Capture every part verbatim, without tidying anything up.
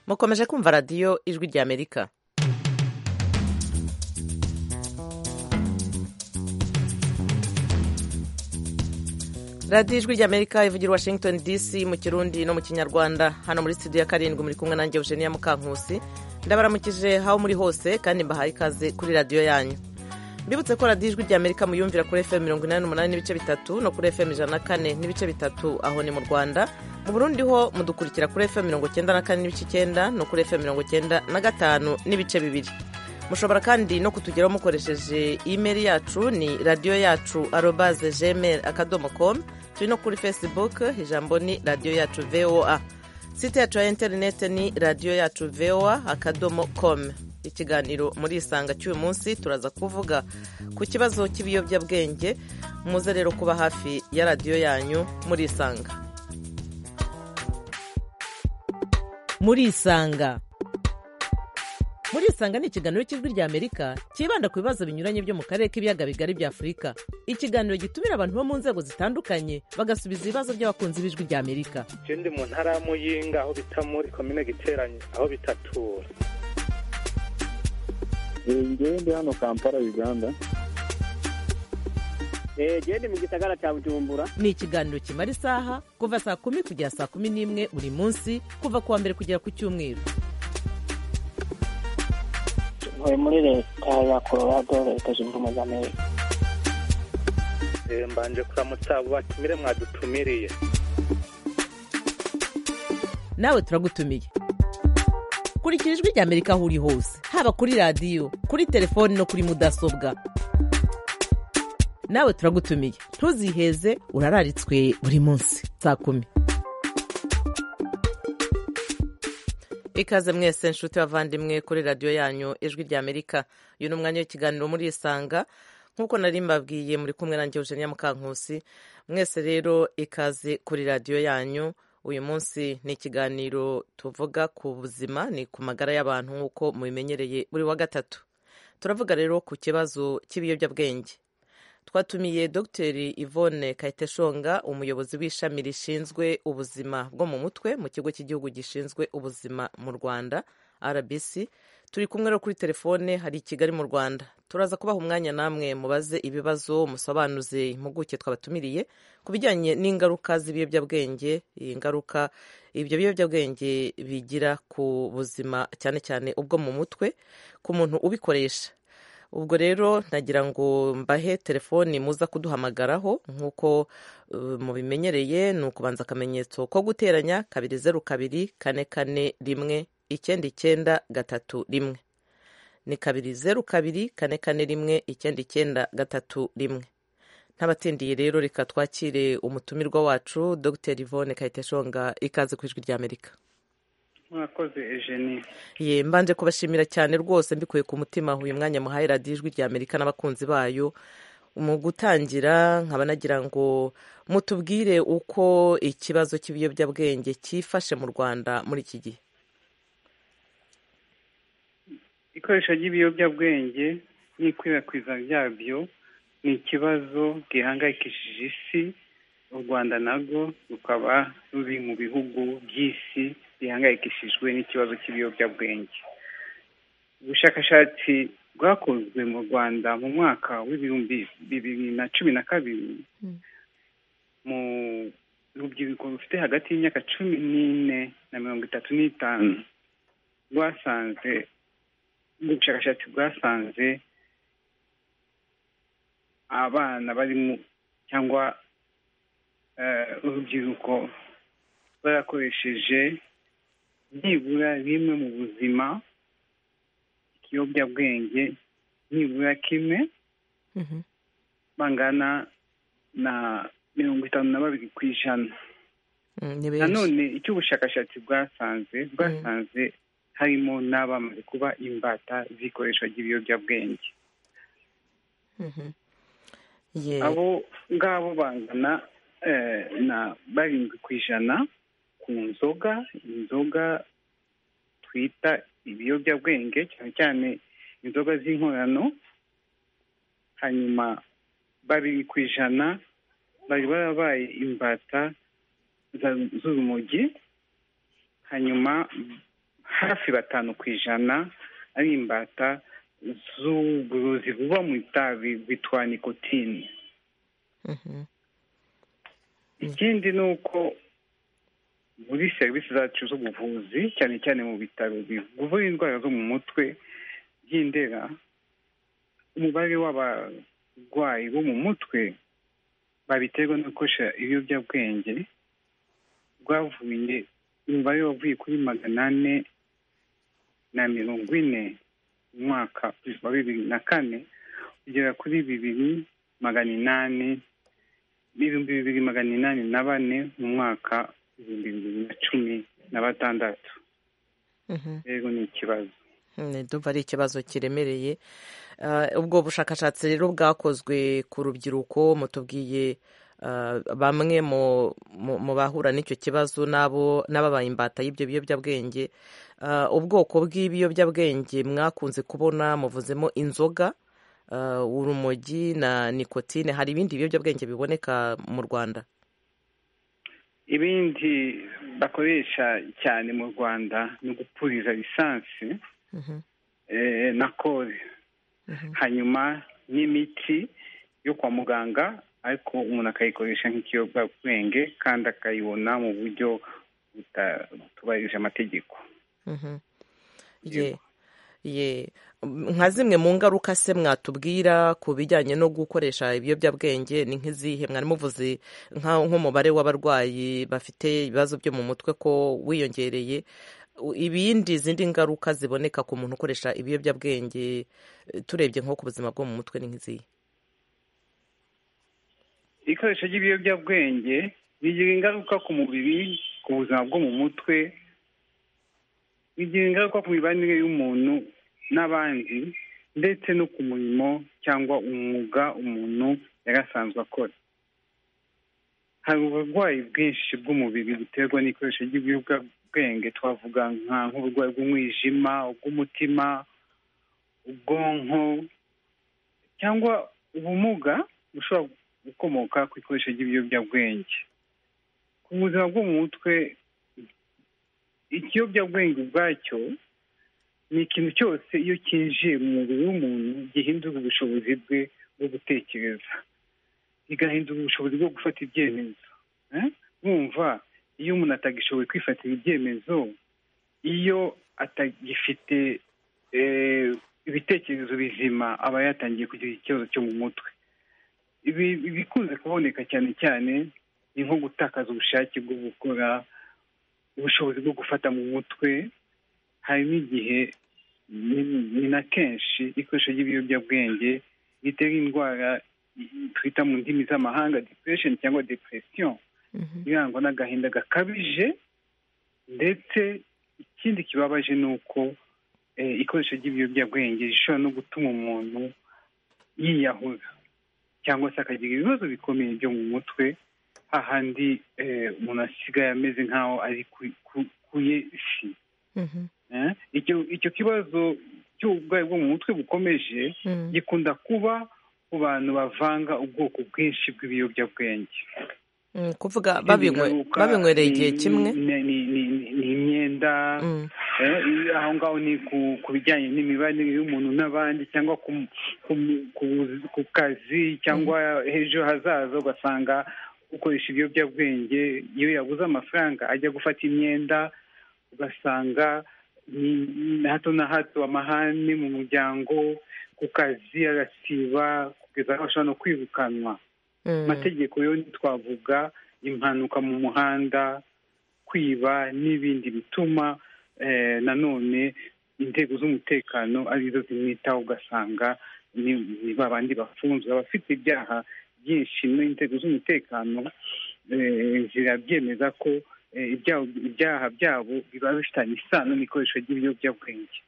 mukomeje kumva radiyo ijwi ry'Amerika. radiyo ijwi ry'Amerika ivugira Washington D C mu kirundi no mu kinyarwanda. Hano muri studio ya karindwi muri kumwe nanjye Eugenia Mukankusi. Ndabaramukije aho muri hose kandi mbahaye ikaze kuri radiyo yanyu. Mbibutse ko radiyo ijwi ry'Amerika muyumvira kuri F M mirongo inani n'umunani n'ibice bitatu no kuri F M ijana na kane n'ibice bitatu aho ni mu Rwanda. Mu Burundi ho mudukurikira kuri F M mirongo icyenda na kane n'ibice icyenda no kuri F M mirongo icyenda na gatanu n'ibice bibiri. Mushobora kandi no kutugeraho mukoresheje email yacu ni radio yacu arobase gmail akadomo com. Turi no kuri Facebook, ijambo ni radio yacu V O A. Site yacu ya internet ni radio yacu V O A akadomo com. Ikiganiro muri isanga cy'uyu munsi turaza kuvuga ku kibazo cy'ibiyobyabwenge. Muze rero kuba hafi ya radio yanyu muri isanga. Muri isanga muri isanga ni ikiganiro cy'ijwi ry'Amerika kibanda ku bibazo binyuranye byo mu karere k'ibiyaga bigari bya Afurika. Ikiganiro gitumira abantu bo mu nzego zitandukanye bagasubiza ibibazo by'abakunzi b'ijwi ry'Amerika. Je ndi mu ntara ya Muyinga aho bita muri commune Giteranye aho bitatura. Ngewe ndi hano Kampala Uganda. Eh je ndi mu gisagara cya Bujumbura. Ni ikiganiro kimara isaha kuva saa kumi kugera saa kumi n'imwe buri munsi kuva kuwa mbere kugera ku cyumweru. Muri leta ya Colorado leta zunze ubumwe za Amerika. Eh mbanje kuramutsa abo batumire mwadutumiriye. Nawe turagutumiye. Kurikira ijwi ry'Amerika aho uri hose, haba kuri radiyo, kuri telefoni no kuri mudasobwa. Nawe turagutumiye. Ntuziheze urararitswe buri munsi saa kumi. Ikaze mwese nshuti bavandimwe kuri radiyo yanyu ijwi ry'Amerika. Uyu ni umwanya w'ikiganiro muri isanga nk'uko nari mbabwiye muri kumwe nanjye Eugenia Mukankusi. Mwese rero ikaze kuri radiyo yanyu. Uyu munsi ni ikiganiro tuvuga ku buzima, ni ku magara y'abantu nk'uko mubimenyereye buri wa gatatu. Turavuga rero ku kibazo cy'ibiyobyabwenge. Twatumiye Doctor Yvonne Kayiteshonga, umuyobozi w'ishami rishinzwe ubuzima bwo mu mutwe mu kigo cy'igihugu gishinzwe ubuzima mu Rwanda R B C. Turi kumwe rero kuri telefone, hari i Kigali mu Rwanda. Turaza kubaha umwanya namwe mubaze ibibazo, musobanuze impuguke twabatumiriye ku bijyanye n'ingaruka z'ibiyobyabwenge, ingaruka ibyo biyobyabwenge bigira ku buzima cyane cyane ubwo mu mutwe ku muntu ubikoresha. Ubwo rero nagira ngo mbahe telefoni muza kuduhamagaraho nk'uko uh, mubimenyereye. Ni ukubanza akamenyetso ko guteranya kabiri zeru kabiri kane kane rimwe icyenda icyenda gatatu rimwe. Ni kabiri zeru kabiri kane kane rimwe icyenda icyenda gatatu rimwe. Ntabatindiye rero reka twakire umutumirwa wacu Doctor Yvonne Kayiteshonga. Ikaze ku ijwi ry'Amerika. Mwakoze Eugenie. Ye mbanje kubashimira cyane rwose mbikuye ku mutima uyu mwanya muhaye radiyo ijwi ry'Amerika n'abakunzi bayo. Mu gutangira nkaba nagira ngo mutubwire uko ikibazo cy'ibiyobyabwenge cyifashe mu Rwanda muri iki gihe. Ikoresha ry'ibiyobyabwenge n'ikwirakwiza ryabyo ni ikibazo gihangayikishije isi. U Rwanda narwo rukaba ruri mu bihugu by'isi bihangayikishijwe n'ikibazo cy'ibiyobyabwenge. Ubushakashatsi bwakozwe mu Rwanda mu mwaka w'ibihumbi bibiri na cumi na kabiri mu rubyiruko rufite hagati y'imyaka cumi n'ine na mirongo itatu n'itanu rwasanze ubushakashatsi bwasanze abana barimo cyangwa urubyiruko barakoresheje nibura rimwe mu buzima ikiyobyabwenge nibura kimwe, bangana na mirongo itanu na babiri ku ijana. Nanone icyo ubushakashatsi bwasanze bwasanze harimo n'abamaze kuba imbata z'ikoreshwa ry'ibiyobyabwenge. Abo ngabo bangana na barindwi ku ijana ku nzoga inzoga twita ibiyobyabwenge cyane cyane inzoga z'inkorano. Hanyuma babiri ku ijana bari barabaye imbata z'urumogi. Hanyuma hafi batanu ku ijana ari imbata z'uburozi buba mu itabi bwitwa nikotine. ikindi ni uko muri serivisi zacu z'ubuvuzi cyane cyane mu bitaro bivura indwara zo mu mutwe by'indera, umubare w'abarwayi bo mu mutwe babiterwa no gukoresha ibiyobyabwenge rwavuye, umubare wavuye kuri magana ane na mirongo ine mu mwaka wa bibiri na kane kugera kuri bibiri magana inani n'ibihumbi bibiri magana inani na bane mu mwaka ibihumbi bibiri na cumi na batandatu. Rero ni ikibazo, ndumva ari ikibazo kiremereye. Ubwo bushakashatsi rero bwakozwe ku rubyiruko, mutubwiye bamwe mu bahura n'icyo kibazo n'abo n'ababaye imbata y'ibyo biyobyabwenge. Ubwoko bw'ibiyobyabwenge mwakunze kubona muvuzemo inzoga, urumogi na nikotine. Hari ibindi biyobyabwenge biboneka mu Rwanda? Ibindi bakoresha cyane mu Rwanda ni ugupuriza lisansi na kore, hanyuma n'imiti yo kwa muganga, ariko umuntu akayikoresha nk'ikiyobyabwenge kandi akayibona mu buryo butubahirije amategeko. ye nka zimwe mu ngaruka se mwatubwira ku bijyanye no gukoresha ibiyobyabwenge ni nk'izihe? mwari muvuze nk'umubare w'abarwayi bafite ibibazo byo mu mutwe ko wiyongereye. Ibindi zindi ngaruka ziboneka ku muntu ukoresha ibiyobyabwenge turebye nko ku buzima bwo mu mutwe ni nk'izihe? Ikoresha ry'ibiyobyabwenge bigira ingaruka ku mubiri, ku buzima bwo mu mutwe, bigira ingaruka ku mibanire y'umuntu n'abandi, ndetse no ku murimo cyangwa umwuga umuntu yari asanzwe akora. Hari uburwayi bwinshi bw'umubiri buterwa n'ikoresha ry'ibiyobyabwenge, twavuga nk'uburwayi bw'umwijima, ubw'umutima, ubwonko, cyangwa ubumuga bushobora gukomoka ku ikoresha ry'ibiyobyabwenge. Ku buzima bwo mu mutwe, ikiyobyabwenge ubwacyo ni ikintu cyose iyo cyinjiye mu mubiri w'umuntu gihindura ubushobozi bwe bwo gutekereza, kigahindura ubushobozi bwo gufata ibyemezo. Mwumva, iyo umuntu atagishoboye kwifatira ibyemezo, iyo atagifite ibitekerezo bizima, aba yatangiye kugira ikibazo cyo mu mutwe. Ibi bikunze kuboneka cyane cyane ni nko gutakaza ubushake bwo gukora, ubushobozi bwo gufata mu mutwe. Hari n'igihe ni na kenshi ikoresha ry'ibiyobyabwenge bitera indwara twita mu ndimi z'amahanga depression cyangwa depression, irangwa n'agahinda gakabije. Ndetse ikindi kibabaje ni uko ikoresha ry'ibiyobyabwenge rishobora no gutuma umuntu yiyahura cyangwa se akagira ibibazo bikomeye byo mu mutwe, hahandi umuntu asigaye ameze nk'aho ari kuye isi. Icyo kibazo cy'uburwayi bwo mu mutwe bukomeje gikunda kuba ku bantu bavanga ubwoko bwinshi bw'ibiyobyabwenge. Kuvuga babinywereye igihe kimwe, ni imyenda, aho ngaho ni ku bijyanye n'imibanire y'umuntu n'abandi, cyangwa ku kazi, cyangwa ejo hazaza ugasanga ukoresha ibiyobyabwenge. Iyo yabuze amafaranga ajya gufata imyenda, ugasanga hato na hato amahane mu muryango, ku kazi agasiba kugeza aho ashobora no kwirukanwa. Amategeko yo twavuga impanuka mu muhanda, kwiba n'ibindi bituma nanone inzego z'umutekano arizo zimwitaho, ugasanga ni babandi bafunzwe abafite ibyaha byinshi. N'inzego z'umutekano zirabyemeza ko ibyaha byabo biba bifitanye isano n'ikoresho ry'ibiyobyabwenge.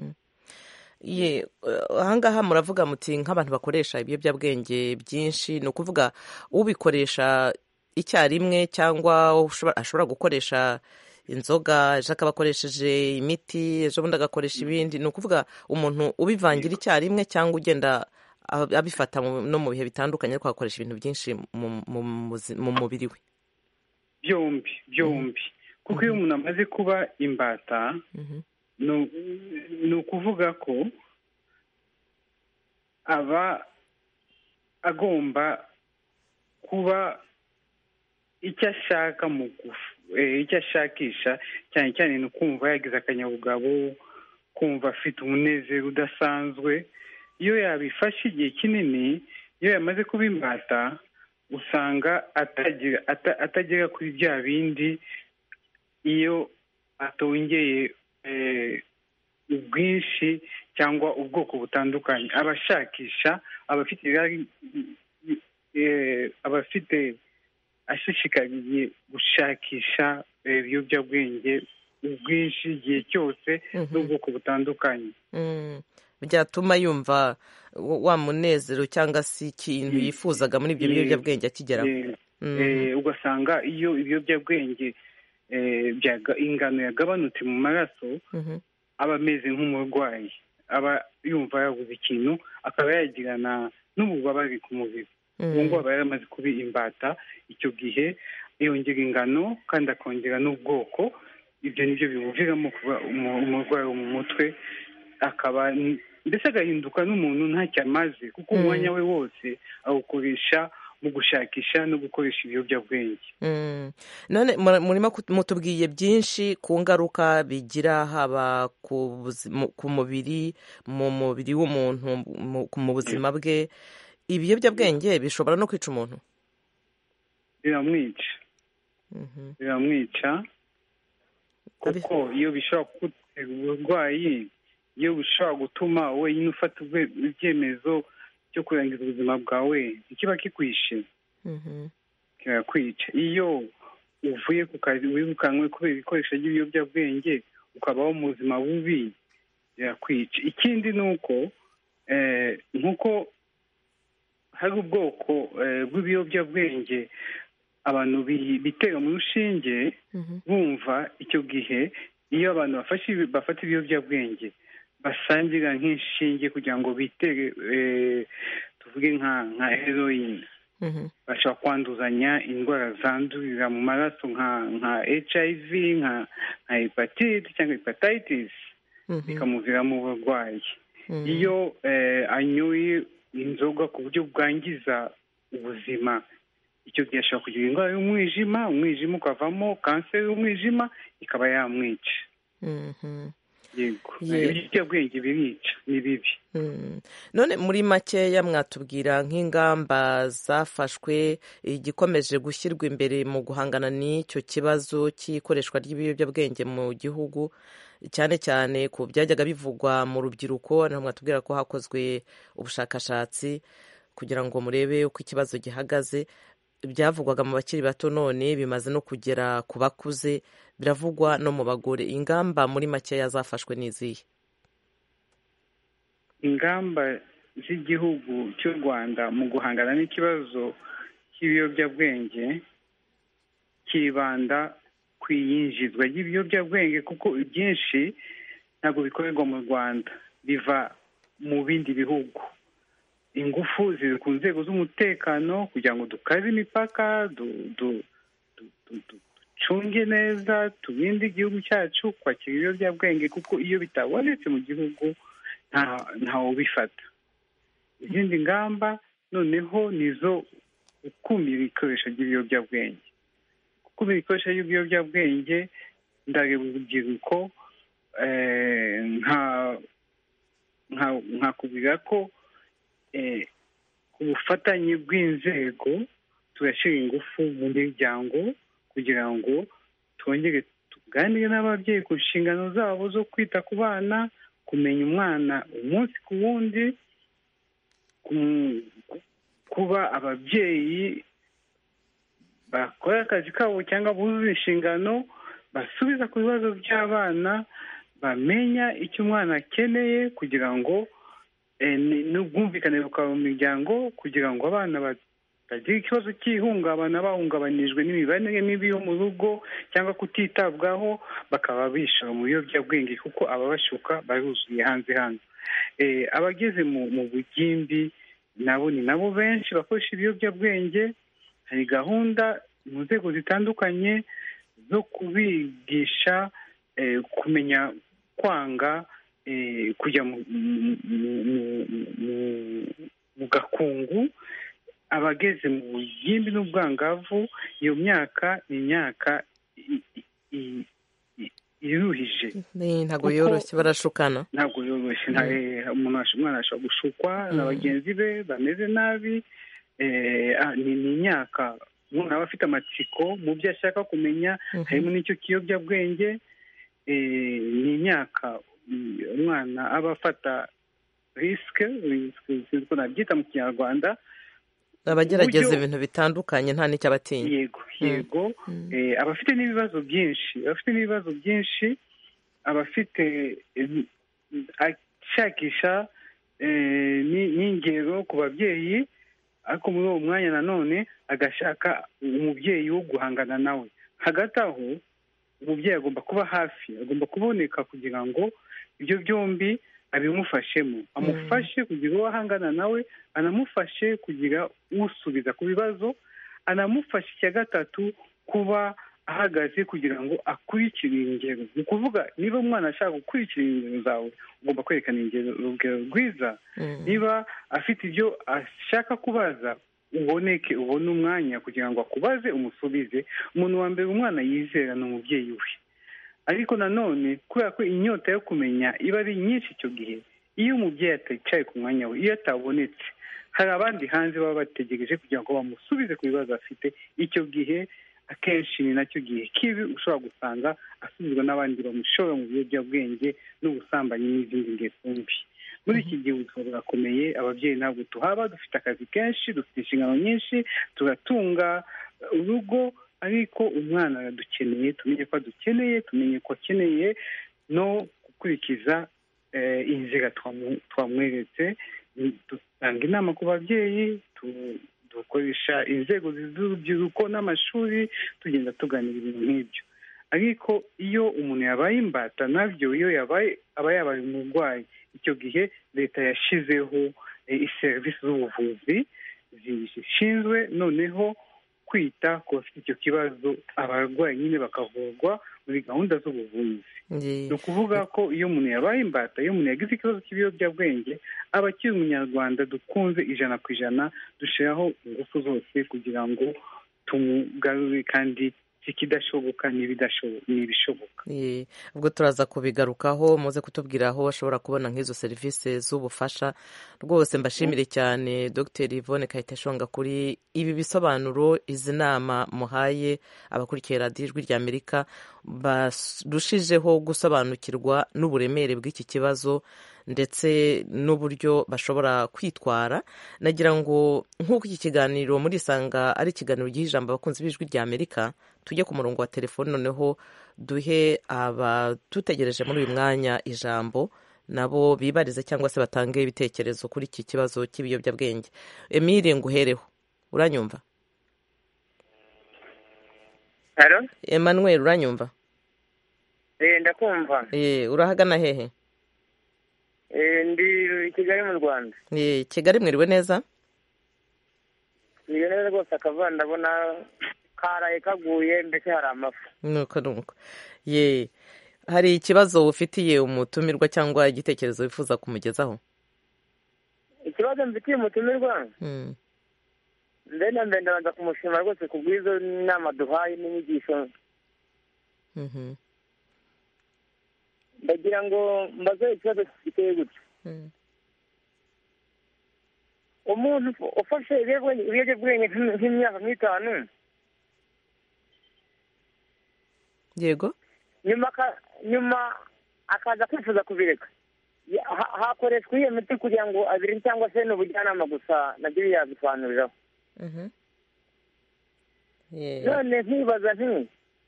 ye ahangaha muravuga muti nk'abantu bakoresha ibiyobyabwenge byinshi, ni ukuvuga ubikoresha icyarimwe cyangwa ashobora gukoresha inzoga, ejo akaba akoresheje imiti, ejo bundi agakoresha ibindi. Ni ukuvuga umuntu ubivangira icyarimwe cyangwa ugenda abifata no mu bihe bitandukanye, ariko agakoresha ibintu byinshi mu mubiri we. Byombi byombi kuko iyo umuntu amaze kuba imbata ni ukuvuga ko aba agomba kuba icyo ashaka mu icyo ashakisha cyane cyane ni ukumva yagize akanyabugabo, kumva afite umunezero udasanzwe. Iyo yabifashe igihe kinini, iyo yamaze kuba imbata, usanga atagera kuri bya bindi iyo atongeye ubwinshi cyangwa ubwoko butandukanye. Abashakisha, abafite abafite ashishikariye gushakisha ibiyobyabwenge ubwinshi igihe cyose n'ubwoko butandukanye, byatuma yumva wa munezero cyangwa se ikintu yifuzaga muri ibyo biyobyabwenge akigeraho. Ugasanga iyo ibiyobyabwenge ingano yagabanutse mu maraso, aba ameze nk'umurwayi, aba yumva yabuze ikintu, akaba yagirana n'ububabare ku mubiri. ubu ngubu aba yaramaze kuba imbata, icyo gihe yongera ingano kandi akongera n'ubwoko. Ibyo ni byo bimuviramo kuba umurwayi wo mu mutwe, akaba mbese agahinduka n'umuntu ntacyo amaze, kuko umwanya we wose awukoresha mu gushakisha no gukoresha ibiyobyabwenge. None murimo mutubwiye byinshi ku ngaruka bigira, haba ku mubiri, mu mubiri w'umuntu, mu buzima bwe. Ibiyobyabwenge bishobora no kwica umuntu? Biramwica, biramwica kuko iyo bishobora kugutera uburwayi, iyo bishobora gutuma wenyine ufata ibyemezo cyo kurangiza ubuzima bwawe, ikiba kikwishe, kirakwica. Iyo uvuye ku kazi wirukanwe kubera ibikoresho by'ibiyobyabwenge, ukabaho mu buzima bubi, birakwica. Ikindi ni uko nk'uko hari ubwoko bw'ibiyobyabwenge abantu bitera mu rushinge, bumva icyo gihe iyo abantu bafata ibiyobyabwenge basangira nk'inshinge kugira ngo bitere tuvuge nka heroine, bashobora kwanduzanya indwara zandurira mu maraso nka H I V, nka hepatite cyangwa hepatitis, bikamuviramo uburwayi. Iyo anyoye inzoga ku buryo bwangiza ubuzima, icyo gihe ashobora kugira indwara y'umwijima, umwijima ukavamo kanseri y'umwijima, ikaba yamwica. Yego, ibiyobyabwenge birica, ni bibi. None muri makeya mwatubwira nk'ingamba zafashwe, igikomeje gushyirwa imbere mu guhangana n'icyo kibazo cy'ikoreshwa ry'ibiyobyabwenge mu gihugu, cyane cyane ku byajyaga bivugwa mu rubyiruko, naho mwatubwira ko hakozwe ubushakashatsi kugira ngo murebe uko ikibazo gihagaze. Byavugwaga mu bakiri bato, none bimaze no kugera ku bakuze, biravugwa no mu bagore. Ingamba muri makeya zafashwe n'izihe? Ingamba z'igihugu cy'u Rwanda mu guhangana n'ikibazo cy'ibiyobyabwenge kibanda ku iyinjizwa ry'ibiyobyabwenge, kuko ibyinshi ntabwo bikorerwa mu Rwanda, biva mu bindi bihugu. Ingufu ziri ku nzego z'umutekano kugira ngo dukaze imipaka, ducunge neza, turinde igihugu cyacu kwakira ibiyobyabwenge, kuko iyo bitabonetse mu gihugu ntawe ubifata. Izindi ngamba noneho nizo gukumira ikoresha ry'ibiyobyabwenge. Gukumira ikoresha ry'ibiyobyabwenge, ndareba urubyiruko, nkakubwira ko ku bufatanye bw'inzego turashyira ingufu mu miryango kugira ngo twongere tuganire n'ababyeyi ku nshingano zabo zo kwita ku bana, kumenya umwana umunsi ku wundi, kuba ababyeyi bakora akazi kabo cyangwa buzuza inshingano, basubiza ku bibazo by'abana, bamenya icyo umwana akeneye kugira ngo n'ubwumvikane bukaba mu miryango, kugira ngo abana batagira ikibazo cy'ihungabana, bahungabanijwe n'imibanire mibi yo mu rugo cyangwa kutitabwaho, bakaba bishora mu biyobyabwenge, kuko ababashuka baruzuye hanze hanze. Abageze mu bugimbi nabo ni nabo benshi bakoresha ibiyobyabwenge. Hari gahunda mu nzego zitandukanye zo kubigisha kumenya kwanga kujya mu gakungu, abageze mu bugimbi n'ubwangavu. Iyo myaka ni imyaka iruhije, ntabwo yoroshye, barashukana, ntabwo yoroshye. Umwana ashobora gushukwa na bagenzi be bameze nabi. Ni imyaka umuntu aba afite amatsiko mu byo ashaka kumenya, harimo n'icyo kiyobyabwenge. Ni imyaka umwana aba afata risike, sinzi ko nabyita mu kinyarwanda, abagerageza ibintu bitandukanye nta n'icyo abatinya. Yego yego, aba afite n'ibibazo byinshi, aba afite n'ibibazo byinshi, aba afite ashakisha n'ingero ku babyeyi, ariko muri uwo mwanya nanone agashaka umubyeyi wo guhangana nawe. Hagati aho umubyeyi agomba kuba hafi, agomba kuboneka kugira ngo ibyo byombi abimufashemo, amufashe kugira uwo ahangana nawe, anamufashe kugira usubiza ku bibazo, anamufashe icya gatatu kuba ahagaze kugira ngo akurikire ingero. Ni ukuvuga, niba umwana ashaka gukurikira ingero zawe, ugomba kwerekana urugero rwiza. Niba afite ibyo ashaka kubaza, uboneke, ubone umwanya kugira ngo akubaze, umusubize. Umuntu wa mbere umwana yizera ni umubyeyi we. Ariko nanone kubera ko inyota yo kumenya iba ari nyinshi icyo gihe, iyo umubyeyi atayicaye ku mwanya we, iyo atabonetse, hari abandi hanze baba bategereje kugira ngo bamusubize ku bibazo afite. Icyo gihe akenshi ni nacyo gihe kibi, ushobora gusanga asubizwa n'abandi bamushora mu biyobyabwenge n'ubusambanyi n'izindi ngeso mbi. Muri iki gihe ubuzima burakomeye, ababyeyi ntabwo tuhaba, dufite akazi kenshi, dufite inshingano nyinshi, turatunga urugo, ariko umwana aradukeneye, tumenye ko adukeneye, tumenye ko akeneye no gukurikiza inzira twamweretse. Dutanga inama ku babyeyi, dukoresha inzego z'urubyiruko n'amashuri, tugenda tuganira ibintu nk'ibyo. Ariko iyo umuntu yabaye imbata nabyo, iyo yabaye aba yabaye umurwayi, icyo gihe leta yashyizeho serivisi z'ubuvuzi zishinzwe noneho kwita ku bafite icyo kibazo, abarwayi nyine bakavurwa muri gahunda z'ubuvuzi. Ni ukuvuga ko iyo umuntu yabaye imbata, iyo umuntu yagize ikibazo cy'ibiyobyabwenge, aba akiri umunyarwanda dukunze ijana ku ijana, dushyiraho ingufu zose kugira ngo tumugarure, kandi ikidashoboka n'ibishoboka. Ubwo turaza kubigarukaho, muze kutubwira aho bashobora kubona nk'izo serivisi z'ubufasha. Rwose mbashimire cyane Dr Yvonne Kayiteshonga kuri ibi bisobanuro, izi nama muhaye abakurikiye radiyo Ijwi ry'Amerika, barushijeho gusobanukirwa n'uburemere bw'iki kibazo ndetse n'uburyo bashobora kwitwara. Nagira ngo nk'uko iki kiganiro muri Isanga ari ikiganiro giha ijambo abakunzi b'Ijwi ry'Amerika, tujye ku murongo wa telefoni noneho duhe abadutegereje muri uyu mwanya ijambo, nabo bibarize cyangwa se batange ibitekerezo kuri iki kibazo cy'ibiyobyabwenge. Emile, nguhereho, uranyumva? Halo? Emmanuel, uranyumva? Eh, ndakumva. Eh, urahagana hehe? Eh, ndi Kigali mu Rwanda. Eh, Kigali mwiriwe neza? Mwiriwe neza rwose, akavura ndabona karaye kaguye, mbese hari amafu. Nuko nuko. Ye, hari ikibazo ufitiye umutumirwa cyangwa igitekerezo wifuza kumugezaho? Ikibazo mfitiye umutumirwa? Mm. Ndenda mbenda banza kumushima rwose kubwizo nama duhaye n'inyigisho. Mhm. Ndagira ngo mbaze ikibazo giteye gutya. Mm. Umuntu ufashe ibiyobyabwenge nk'imyaka nk'itanu, yego, nyuma nyuma akaza kwifuza kubireka, hakoreshwa iyo miti kugira ngo abiri cyangwa se n'ubujyanama gusa, nabyo yabisobanuriraho. Mhm. None nkibaza nti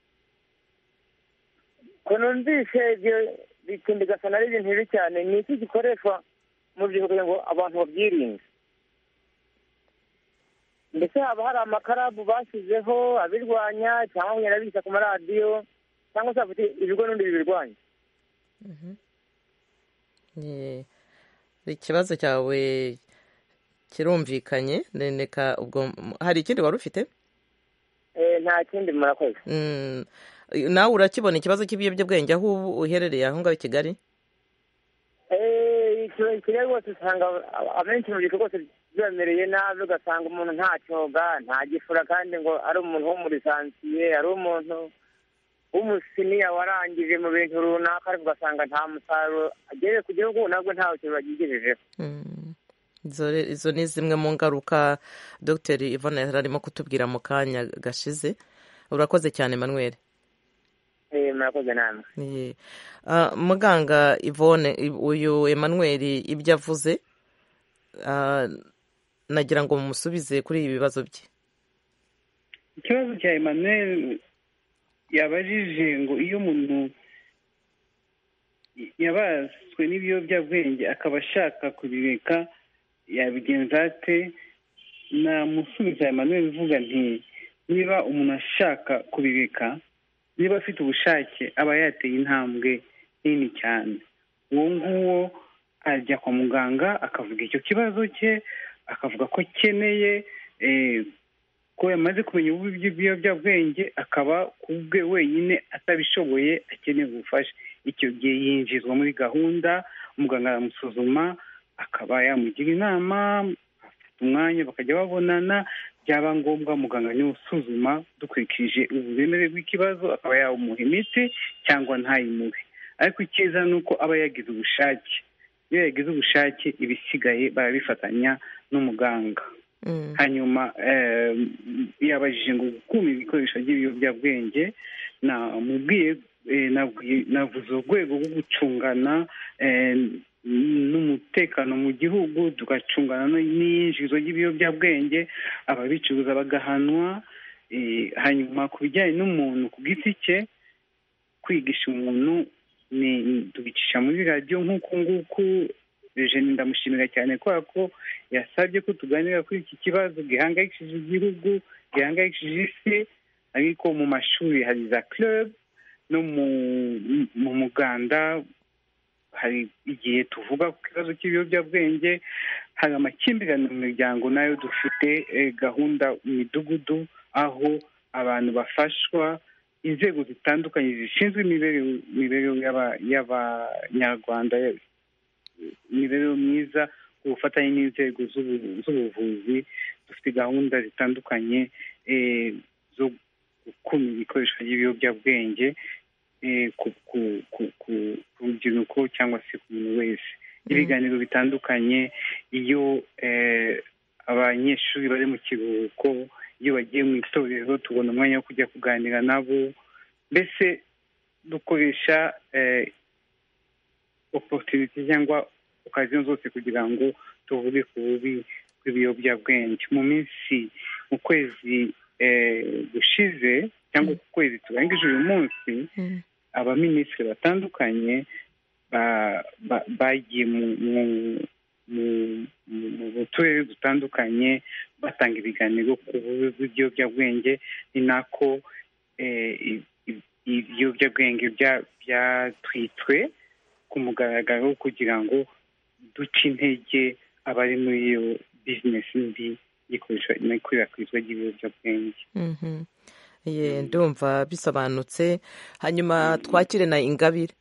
ko numvise ibyo bikindi gasa na ibintu bibi cyane, ni iki gikoreshwa mu byo kugira ngo abantu babyirinde? Mbese haba hari amakarabu bashyizeho abirwanya, cyangwa nyarabisa ku maradiyo, cyangwa se bafite ibigo n'undi bibirwanya? Ikibazo cyawe kirumvikanye. Neneka, ubwo hari ikindi wari ufite? Nta kindi, murakoze. Nawe urakibona ikibazo cy'ibiyobyabwenge aho uherereye aho ngaho i Kigali? ikiriya rwose usanga abenshi mu gihe rwose bibamereye nabi, ugasanga umuntu nta cyoga nta gifura, kandi ngo ari umuntu wo muri sansiye, ari umuntu w'umusiniya warangije mu bintu runaka, ariko ugasanga nta musaruro agereye ku gihugu, nabwo ntawe kintu bagigejejeho. Izo ni zimwe mu ngaruka Dr Yvonne yari arimo kutubwira mu kanya gashize. Urakoze cyane Emmanuel. Murakoze namwe. Muganga Yvonne, uyu Emmanuel ibyo avuze nagira ngo mumusubize kuri ibi bibazo bye. Ikibazo cya Emmanuel yabajije ngo iyo umuntu yabaswe n'ibiyobyabwenge akaba ashaka kubireka yabigenza ate, namusubiza Emmanuel uvuga nti niba umuntu ashaka kubireka, niba afite ubushake aba yateye intambwe nini cyane. Uwo nguwo ajya kwa muganga akavuga icyo kibazo cye, akavuga ko akeneye ko yamaze kumenya ububi bw'ibiyobyabwenge, akaba ku bwe wenyine atabishoboye akeneye ubufasha. Icyo gihe yinjizwa muri gahunda, umuganga aramusuzuma, akaba yamugira inama, afata umwanya bakajya babonana, byaba ngombwa muganga niwe usuzuma dukurikije uburemere bw'ikibazo, akaba yawumuha imiti cyangwa ntayimuhe. Ariko icyiza ni uko aba yagize ubushake. Iyo yagize ubushake ibisigaye barabifatanya n'umuganga. Hanyuma yabajije ngo gukumira ibikoresho by'ibiyobyabwenge, namubwiye navuze urwego rwo gucungana n'umutekano mu gihugu, tugacungana n'iyinjizwa ry'ibiyobyabwenge, ababicuruza bagahanwa. Hanyuma ku bijyanye n'umuntu ku giti cye, kwigisha umuntu tubicisha muri radiyo nk'uku nguku. Eugene ndamushimira cyane kubera ko yasabye ko tuganira kuri iki kibazo gihangayikishije igihugu, gihangayikishije isi. Ariko mu mashuri hari za club, no mu muganda hari igihe tuvuga ku kibazo cy'ibiyobyabwenge. Hari amakimbirane mu miryango, nayo dufite gahunda mu midugudu aho abantu bafashwa, inzego zitandukanye zishinzwe imibereho y'abanyarwanda, imibereho myiza, ku bufatanye n'inzego z'ubuvuzi. Dufite gahunda zitandukanye zo gukumira ibikoresho by'ibiyobyabwenge ku rubyiruko cyangwa se ku muntu wese. Ibiganiro bitandukanye, iyo abanyeshuri bari mu kiruhuko, iyo bagiye mu itorero tubona umwanya wo kujya kuganira nabo. Mbese dukoresha opportunity cyangwa okaziyo zose kugira ngo tuvuge ku bubi bw'ibiyobyabwenge. Mu minsi mu kwezi gushize cyangwa ku kwezi turangije uyu munsi, abaminisitiri batandukanye bagiye mu turere dutandukanye batanga ibiganiro ku bubi bw'ibiyobyabwenge. Ni nako ibiyobyabwenge byatwitswe ku mugaragaro kugira ngo duce intege abari muri iyo bizinesi mbi n'ikwirakwizwa ry'ibiyobyabwenge. Ndumva bisobanutse. Hanyuma twakire na Ingabire.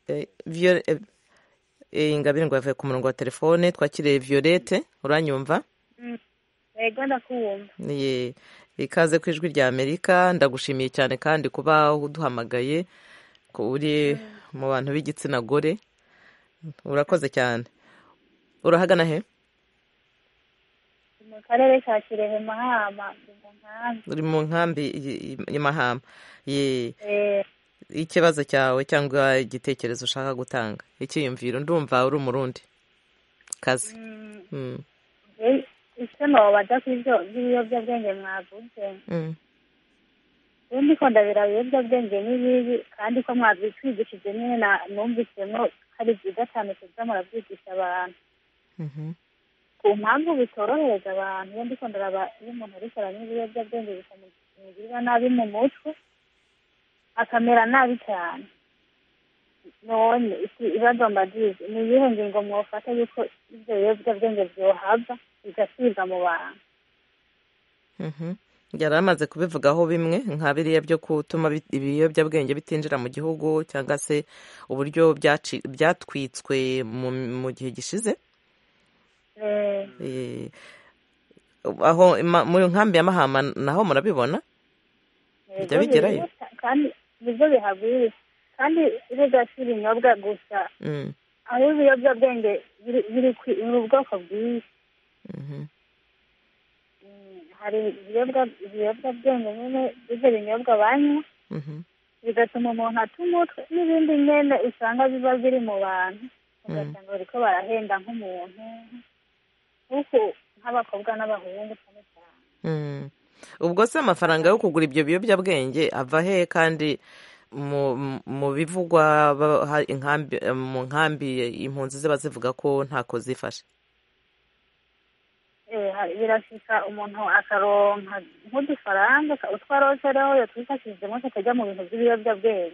Ingabire ngo yavuye ku murongo wa telefone. Twakire Violette, uranyumva? Yego ndakumva. Ikaze ku ijwi rya Amerika. Ndagushimiye cyane kandi kuba uduhamagaye, ko uri mu bantu b'igitsina gore. Urakoze cyane. Urahagana he? Mu karere ka Kirehe Mahama. Uri mu nkambi ya Mahama. Ikibazo cyawe cyangwa igitekerezo ushaka gutanga, icyiyumviro? Ndumva uri umurundi kazi. icyo nobaza ku ibyo by'ibiyobyabwenge mwavuze, ubundi ko ndabira ibiyobyabwenge ni bibi, kandi ko mwabitwigishije nyine numvisemo hari byiza cyane kuza murabyigisha abantu ku mpamvu bitorohereza abantu. iyo ndiko ndaraba iyo umuntu ariko aranywa ibiyobyabwenge bikamugirira nabi mu mutwe, akamera nabi cyane. none ibibazo mbagize ni ibihe ngingo mwofata yuko ibyo biyobyabwenge byohava bigasibwa mu bantu? yari amaze kubivugaho bimwe nka biriya byo gutuma ibiyobyabwenge bitinjira mu gihugu, cyangwa se uburyo byatwitswe mu gihe gishize aho mu nkambi ya Mahama naho murabibona bijya bigerayo kandi nibyo bihagwiriye kandi bigashira ibinyobwa gusa aho ibiyobyabwenge biri ubwoko bwinshi hari ibiyobyabwenge nyine ibyo binyobwa banywa bigatuma umuntu ata umutwe n'ibindi nyine usanga biba biri mu bantu ugasanga bariko barahenda nk'umuntu kuko nk'abakobwa n'abahungu cyane cyane ubwo se amafaranga yo kugura ibyo biyobyabwenge ava he kandi mu bivugwa mu nkambi impunzi ziba zivuga ko ntako zifashe birashika umuntu akaronka nk'udufaranga utwarose rero yatwifashishijemo tukajya mu bintu by'ibiyobyabwenge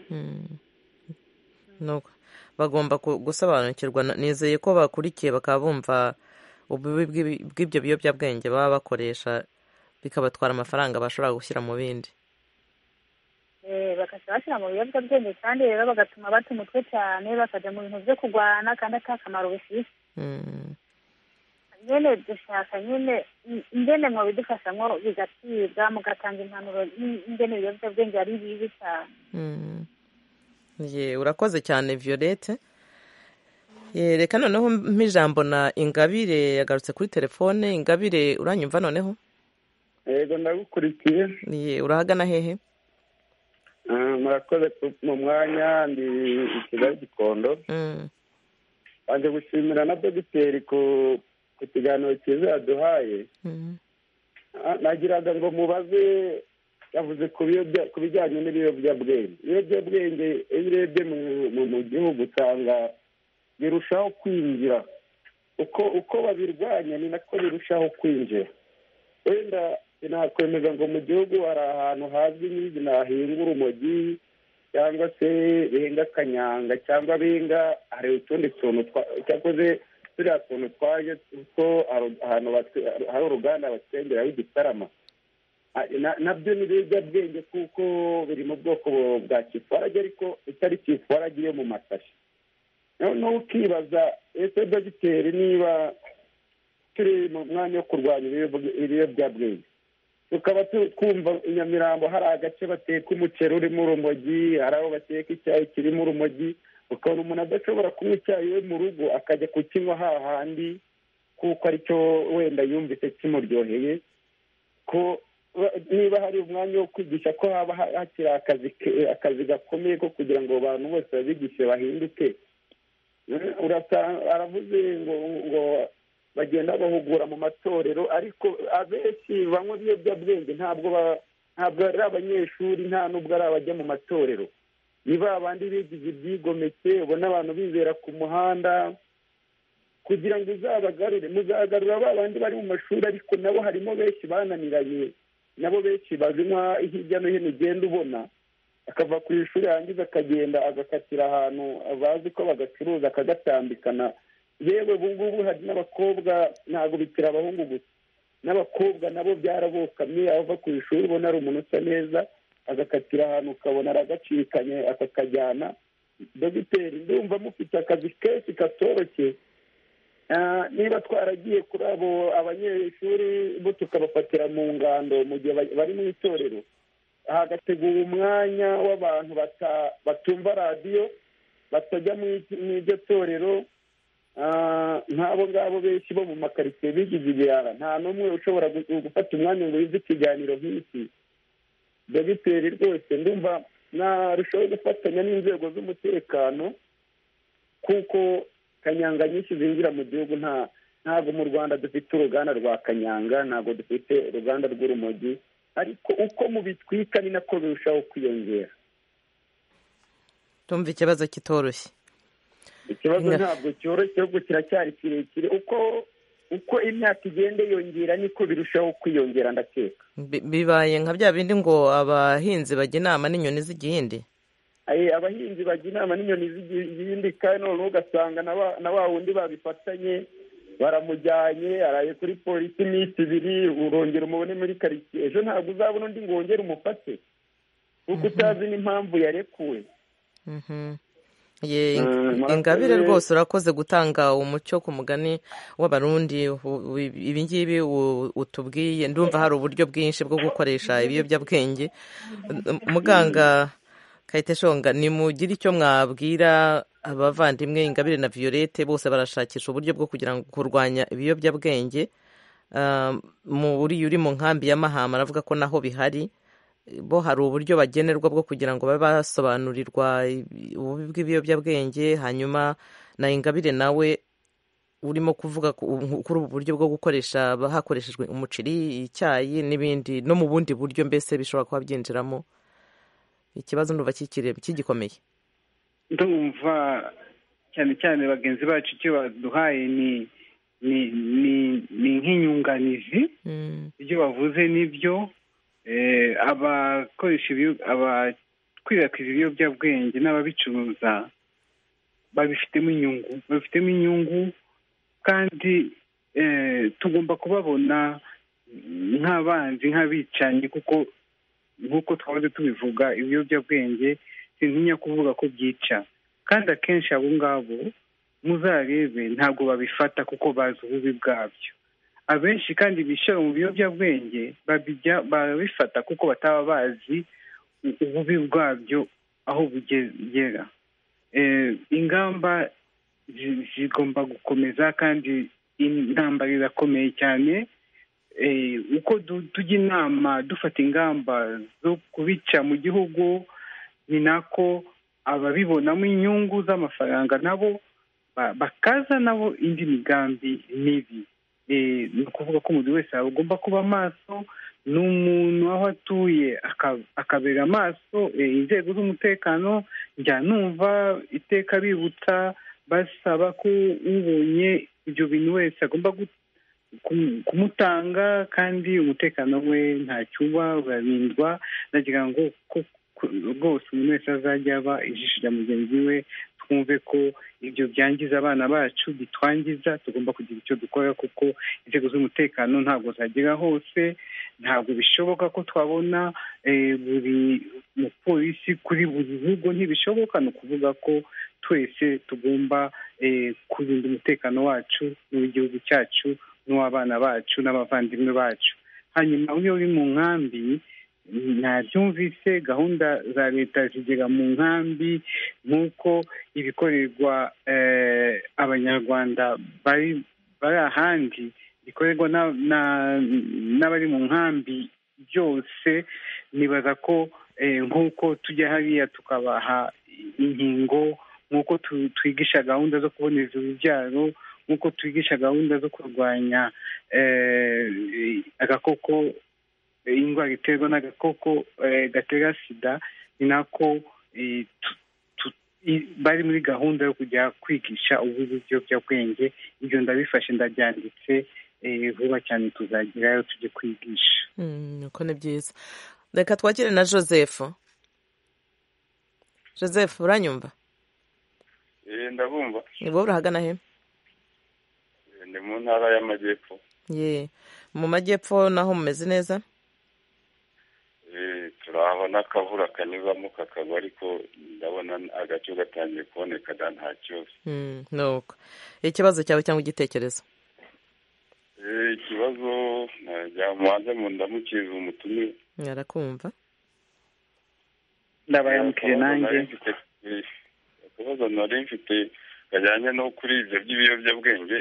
nuko bagomba gusobanukirwa nizeye ko bakurikiye bakaba bumva ububi bw'ibyo biyobyabwenge baba bakoresha bikabatwara amafaranga bashobora gushyira mu bindi bakajya bashyira mu biyobyabwenge kandi rero bagatuma bata umutwe cyane bakajya mu bintu byo kurwana kandi ata kamaro bifite nyine dushaka nyine ingene mwo bidufashamo bigatibwa mugatanga impanuro ingene ibiyobyabwenge ari bibi cyane urakoze cyane Violette reka noneho mp'ijambo na Ingabire yagarutse kuri telefone. Ingabire uranyumva noneho? yego ndagukurikiye. urahagana hehe? murakoze mu mwanya ndi i Kigali Gikondo. banje gushimira na dogiteri ku kiganiro cyiza yaduhaye. nagiraga ngo mubaze yavuze ku bijyanye n'ibiyobyabwenge. ibiyobyabwenge iyo urebye mu gihugu usanga birushaho kwinjira uko uko babirwanya ni nako birushaho kwinjira. wenda sinakwemeza ngo mu gihugu hari ahantu hazwi n'izina hahinga urumogi cyangwa se bihinga kanyanga cyangwa bihinga hari utundi tuntu cyakoze turiya tuntu twaje kuko ahantu hari uruganda batwengeraho igitarama nabyo ni ibiyobyabwenge kuko biri mu bwoko bwa kifarage ariko itari kifarage yo mu masashi. noneho ukibaza ese dogiteri niba turi mu mwanya wo kurwanya ibiyobyabwenge tukaba twumva i Nyamirambo hari agace bateka umuceri urimo urumogi, hari aho bateka icyayi kirimo urumogi, ukabona umuntu adashobora kunywa icyayi we mu rugo akajya kukinywa hahandi kuko aricyo wenda yumvise kimuryoheye. ko niba hari umwanya wo kwigisha ko haba hakiri akazi akazi gakomeye ko kugira ngo abantu bose babigishe bahinduke. aravuze ngo ngo bagenda bahugura mu matorero ariko abenshi banywa ibiyobyabwenge ntabwo ntabwo ari abanyeshuri nta n'ubwo ari abajya mu matorero. ni ba bandi bigize ibyigomeke ubona abantu bizera ku muhanda kugira ngo uzabagarure muzagarura ba bandi bari mu mashuri ariko nabo harimo benshi bananiranye nabo benshi bazinywa hirya no hino ugenda ubona akava ku ishuri yangiza akagenda agakatira ahantu bazi ko bagacuruza akagatambikana. yewe ubu ngubu hari n'abakobwa ntabwo bikira abahungu gusa n'abakobwa nabo byarabokamye ava ku ishuri ubona ari umuntu usa neza agakatira ahantu ukabona aragacikanye akakajyana. dogiteri ndumva mufite akazi kenshi katoroshye. niba twaragiye kuri abo abanyeshuri bo tukabafatira mu ngando mu gihe bari mu itorero hagategura umwanya w'abantu batumva radiyo batajya mu iryo torero nk'abo ngabo benshi bo mu makaritsiye bigize ibirara nta n'umwe ushobora gufata umwanya ngo yize ikiganiro nk'iki. dogiteri rwose ndumva narushaho gufatanya n'inzego z'umutekano kuko kanyanga nyinshi zinjira mu gihugu nta ntabwo mu Rwanda dufite uruganda rwa kanyanga ntabwo dufite uruganda rw'urumogi ariko uko mubitwika ni nako birushaho kwiyongera. tumva ikibazo kitoroshye. ikibazo ntabwo cyoroshye ahubwo kiracyari kirekire uko uko imyaka igenda yongera niko birushaho kwiyongera ndakeka. bibaye nka bya bindi ngo abahinzi bajya inama n'inyoni z'igihindi. abahinzi bajya inama n'inyoni z'igihindi kandi noneho ugasanga na wa wundi babifatanye baramujyanye araye kuri polisi iminsi ibiri urongera umubone muri karitsiye ejo ntabwo uzabona undi ngo wongere umufate kuko utazi n'impamvu yarekuwe. Ingabire rwose urakoze gutanga umucyo ku mugani w'abarundi. Ibi ngibi utubwiye ndumva hari uburyo bwinshi bwo gukoresha ibiyobyabwenge. Muganga Kayiteshonga, nimugire icyo mwabwira abavandimwe Ingabire na Violette, bose barashakisha uburyo bwo kugira ngo kurwanya ibiyobyabwenge. Muri uri mu nkambi ya Mahama aravuga ko naho bihari, bo hari uburyo bagenerwa bwo kugira ngo babe basobanurirwa ububi bw'ibiyobyabwenge. Hanyuma na Ingabire nawe urimo kuvuga kuri ubu buryo bwo gukoresha hakoreshejwe umuceri, icyayi n'ibindi, no mu bundi buryo mbese bishobora kuba byinjiramo. Ikibazo ndumva kigikomeye. Ndumva cyane cyane bagenzi bacu icyo baduhaye ni ni ni nk'inyunganizi. Ibyo bavuze nibyo. Abakoresha abakwirakwiza ibiyobyabwenge n'ababicuruza babifitemo inyungu babifitemo inyungu kandi tugomba kubabona nk'abanzi, nk'abicanyi, kuko nk'uko twahoze tubivuga ibiyobyabwenge sintinya kuvuga ko byica, kandi akenshi abo ngabo muzarebe ntabwo babifata kuko bazi ububi bwabyo. Abenshi kandi bishyira mu biyobyabwenge barabifata kuko bataba bazi ububi bwabyo aho bugera. Ingamba zigomba gukomeza kandi intambara irakomeye cyane. Uko tujya inama dufata ingamba zo kubica mu gihugu, ni nako ababibonamo inyungu z'amafaranga nabo bakaza nabo indi migambi mibi. Ni ukuvuga ko umuntu wese agomba kuba maso, n'umuntu aho atuye akabera amaso. Inzego z'umutekano njya numva iteka bibutsa basaba ko ubonye ibyo bintu wese agomba kumutanga, kandi umutekano we ntacyuba urarindwa. Nagira ngo rwose umuntu wese azajya aba ijisho rya mugenzi we, twumve ko ibyo byangiza abana bacu bitwangiza. Tugomba kugira icyo dukora kuko inzego z'umutekano ntabwo zagera hose. Ntabwo bishoboka ko twabona buri mupolisi kuri buri rugo, ntibishoboka. Ni ukuvuga ko twese tugomba kurinda umutekano wacu n'uw'igihugu cyacu n'uw'abana bacu n'abavandimwe bacu. Hanyuma iyo uri mu nkambi, ntabyumvise gahunda za leta zigera mu nkambi nk'uko ibikorerwa abanyarwanda bari ahandi bikorerwa n'abari mu nkambi byose. Nibaza ko nk'uko tujya hariya tukabaha inkingo, nk'uko twigisha gahunda zo kuboneza urubyaro, nk'uko twigisha gahunda zo kurwanya agakoko, indwara iterwa n'agakoko gatera sida, ni nako bari muri gahunda yo kujya kwigisha ububi bw'ibiyobyabwenge. Ibyo ndabifashe ndabyanditse, vuba cyane tuzagerayo tujye kwigisha. Uko ni byiza. Reka twakire na Joseph. Joseph, uranyumva? Ndabumva. Wowe urahagana he? Ndi mu ntara y'Amajyepfo. Ye, mu Majyepfo naho mumeze neza? Turabona akavura kanyuzamo kakagwa, ariko ndabona agace gatangiye kuboneka da nta kibazo. Nuko ikibazo cyawe cyangwa igitekerezo? Ikibazo najya mubanze mu ndamukiza umutumire. Yarakumva. Ndabayamukije nanjye. Ikibazo nari mfite kajyanye no kuri ibyo by'ibiyobyabwenge.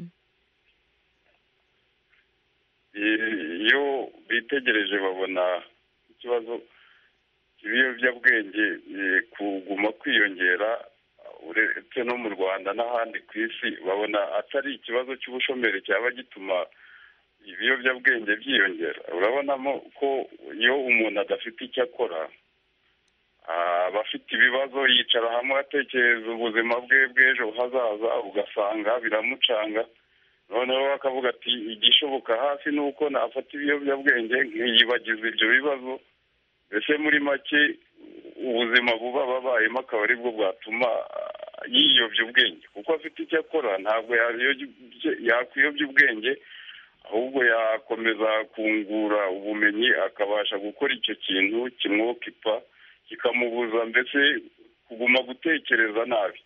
Iyo bitegereje babona ikibazo cy'ibiyobyabwenge kuguma kwiyongera, uretse no mu Rwanda n'ahandi ku isi, babona atari ikibazo cy'ubushomeri cyaba gituma ibiyobyabwenge byiyongera. Urabonamo ko iyo umuntu adafite icyo akora, aba afite ibibazo, yicara hamwe atekereza ubuzima bwe bw'ejo hazaza, ugasanga biramucanga. Noneho akavuga ati igishoboka hafi ni uko nafata ibiyobyabwenge nkiyibagiza ibyo bibazo. Mbese muri make ubuzima buba babayemo akaba ari bwo bwatuma yiyobya ubwenge, kuko afite icyo akora. Ntabwo yakwiyobya ubwenge, ahubwo yakomeza kungura ubumenyi, akabasha gukora icyo kintu kimwokipa, kikamubuza mbese kuguma gutekereza nabi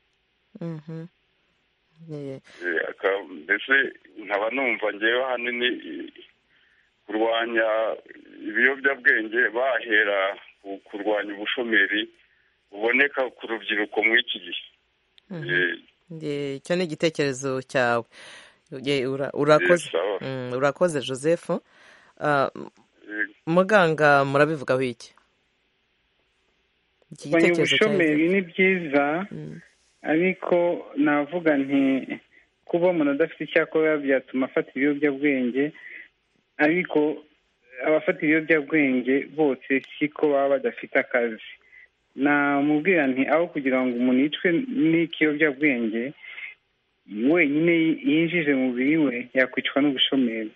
mbese nkaba numva ngewe ahanini kurwanya ibiyobyabwenge bahera kurwanya ubushomeri buboneka ku rubyiruko muri iki gihe. Icyo ni igitekerezo cyawe. Urakoze Joseph. Muganga murabivugaho iki? Ubushomeri ni byiza ariko navuga nti kuba umuntu adafite icyakora byatuma afata ibiyobyabwenge, ariko abafata ibiyobyabwenge bose siko baba badafite akazi. Namubwira nti aho kugira ngo umuntu yicwe n'ikiyobyabwenge wenyine yinjije mu mubiri we yakwicwa n'ubushomeri.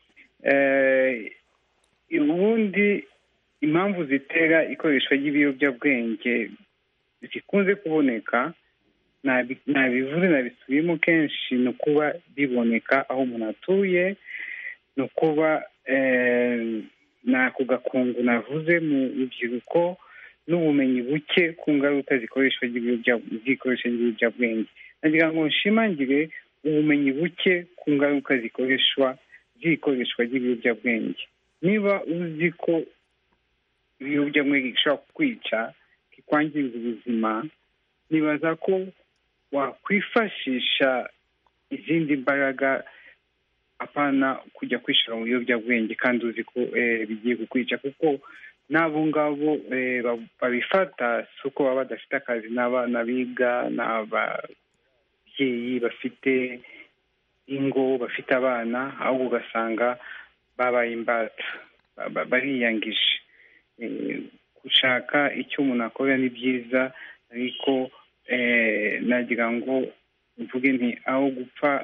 Ubundi impamvu zitera ikoreshwa ry'ibiyobyabwenge zikunze kuboneka, nabivuze nabisubiyemo kenshi, ni ukuba biboneka aho umuntu atuye, ni ukuba n'ako gakungu navuze mu rubyiruko, n'ubumenyi buke ku ngaruka zikoreshwa ry'ibiyobyabwenge. nagira ngo nshimangire ubumenyi buke ku ngaruka zikoreshwa z'ikoreshwa ry'ibiyobyabwenge. Niba uzi ko ibiyobyabwenge bishobora kukwica, kikwangiriza ubuzima, nibaza ko wakwifashisha izindi mbaraga apana kujya kwishora mu biyobyabwenge kandi uzi ko bigiye kukwica, kuko n'abo ngabo babifata si uko baba badafite akazi, n'abana biga, n'ababyeyi bafite ingo, bafite abana, ahubwo ugasanga babaye imbata, bariyangije. Gushaka icyo umuntu akora ni byiza, ariko nagira ngo mvuge nti aho gupfa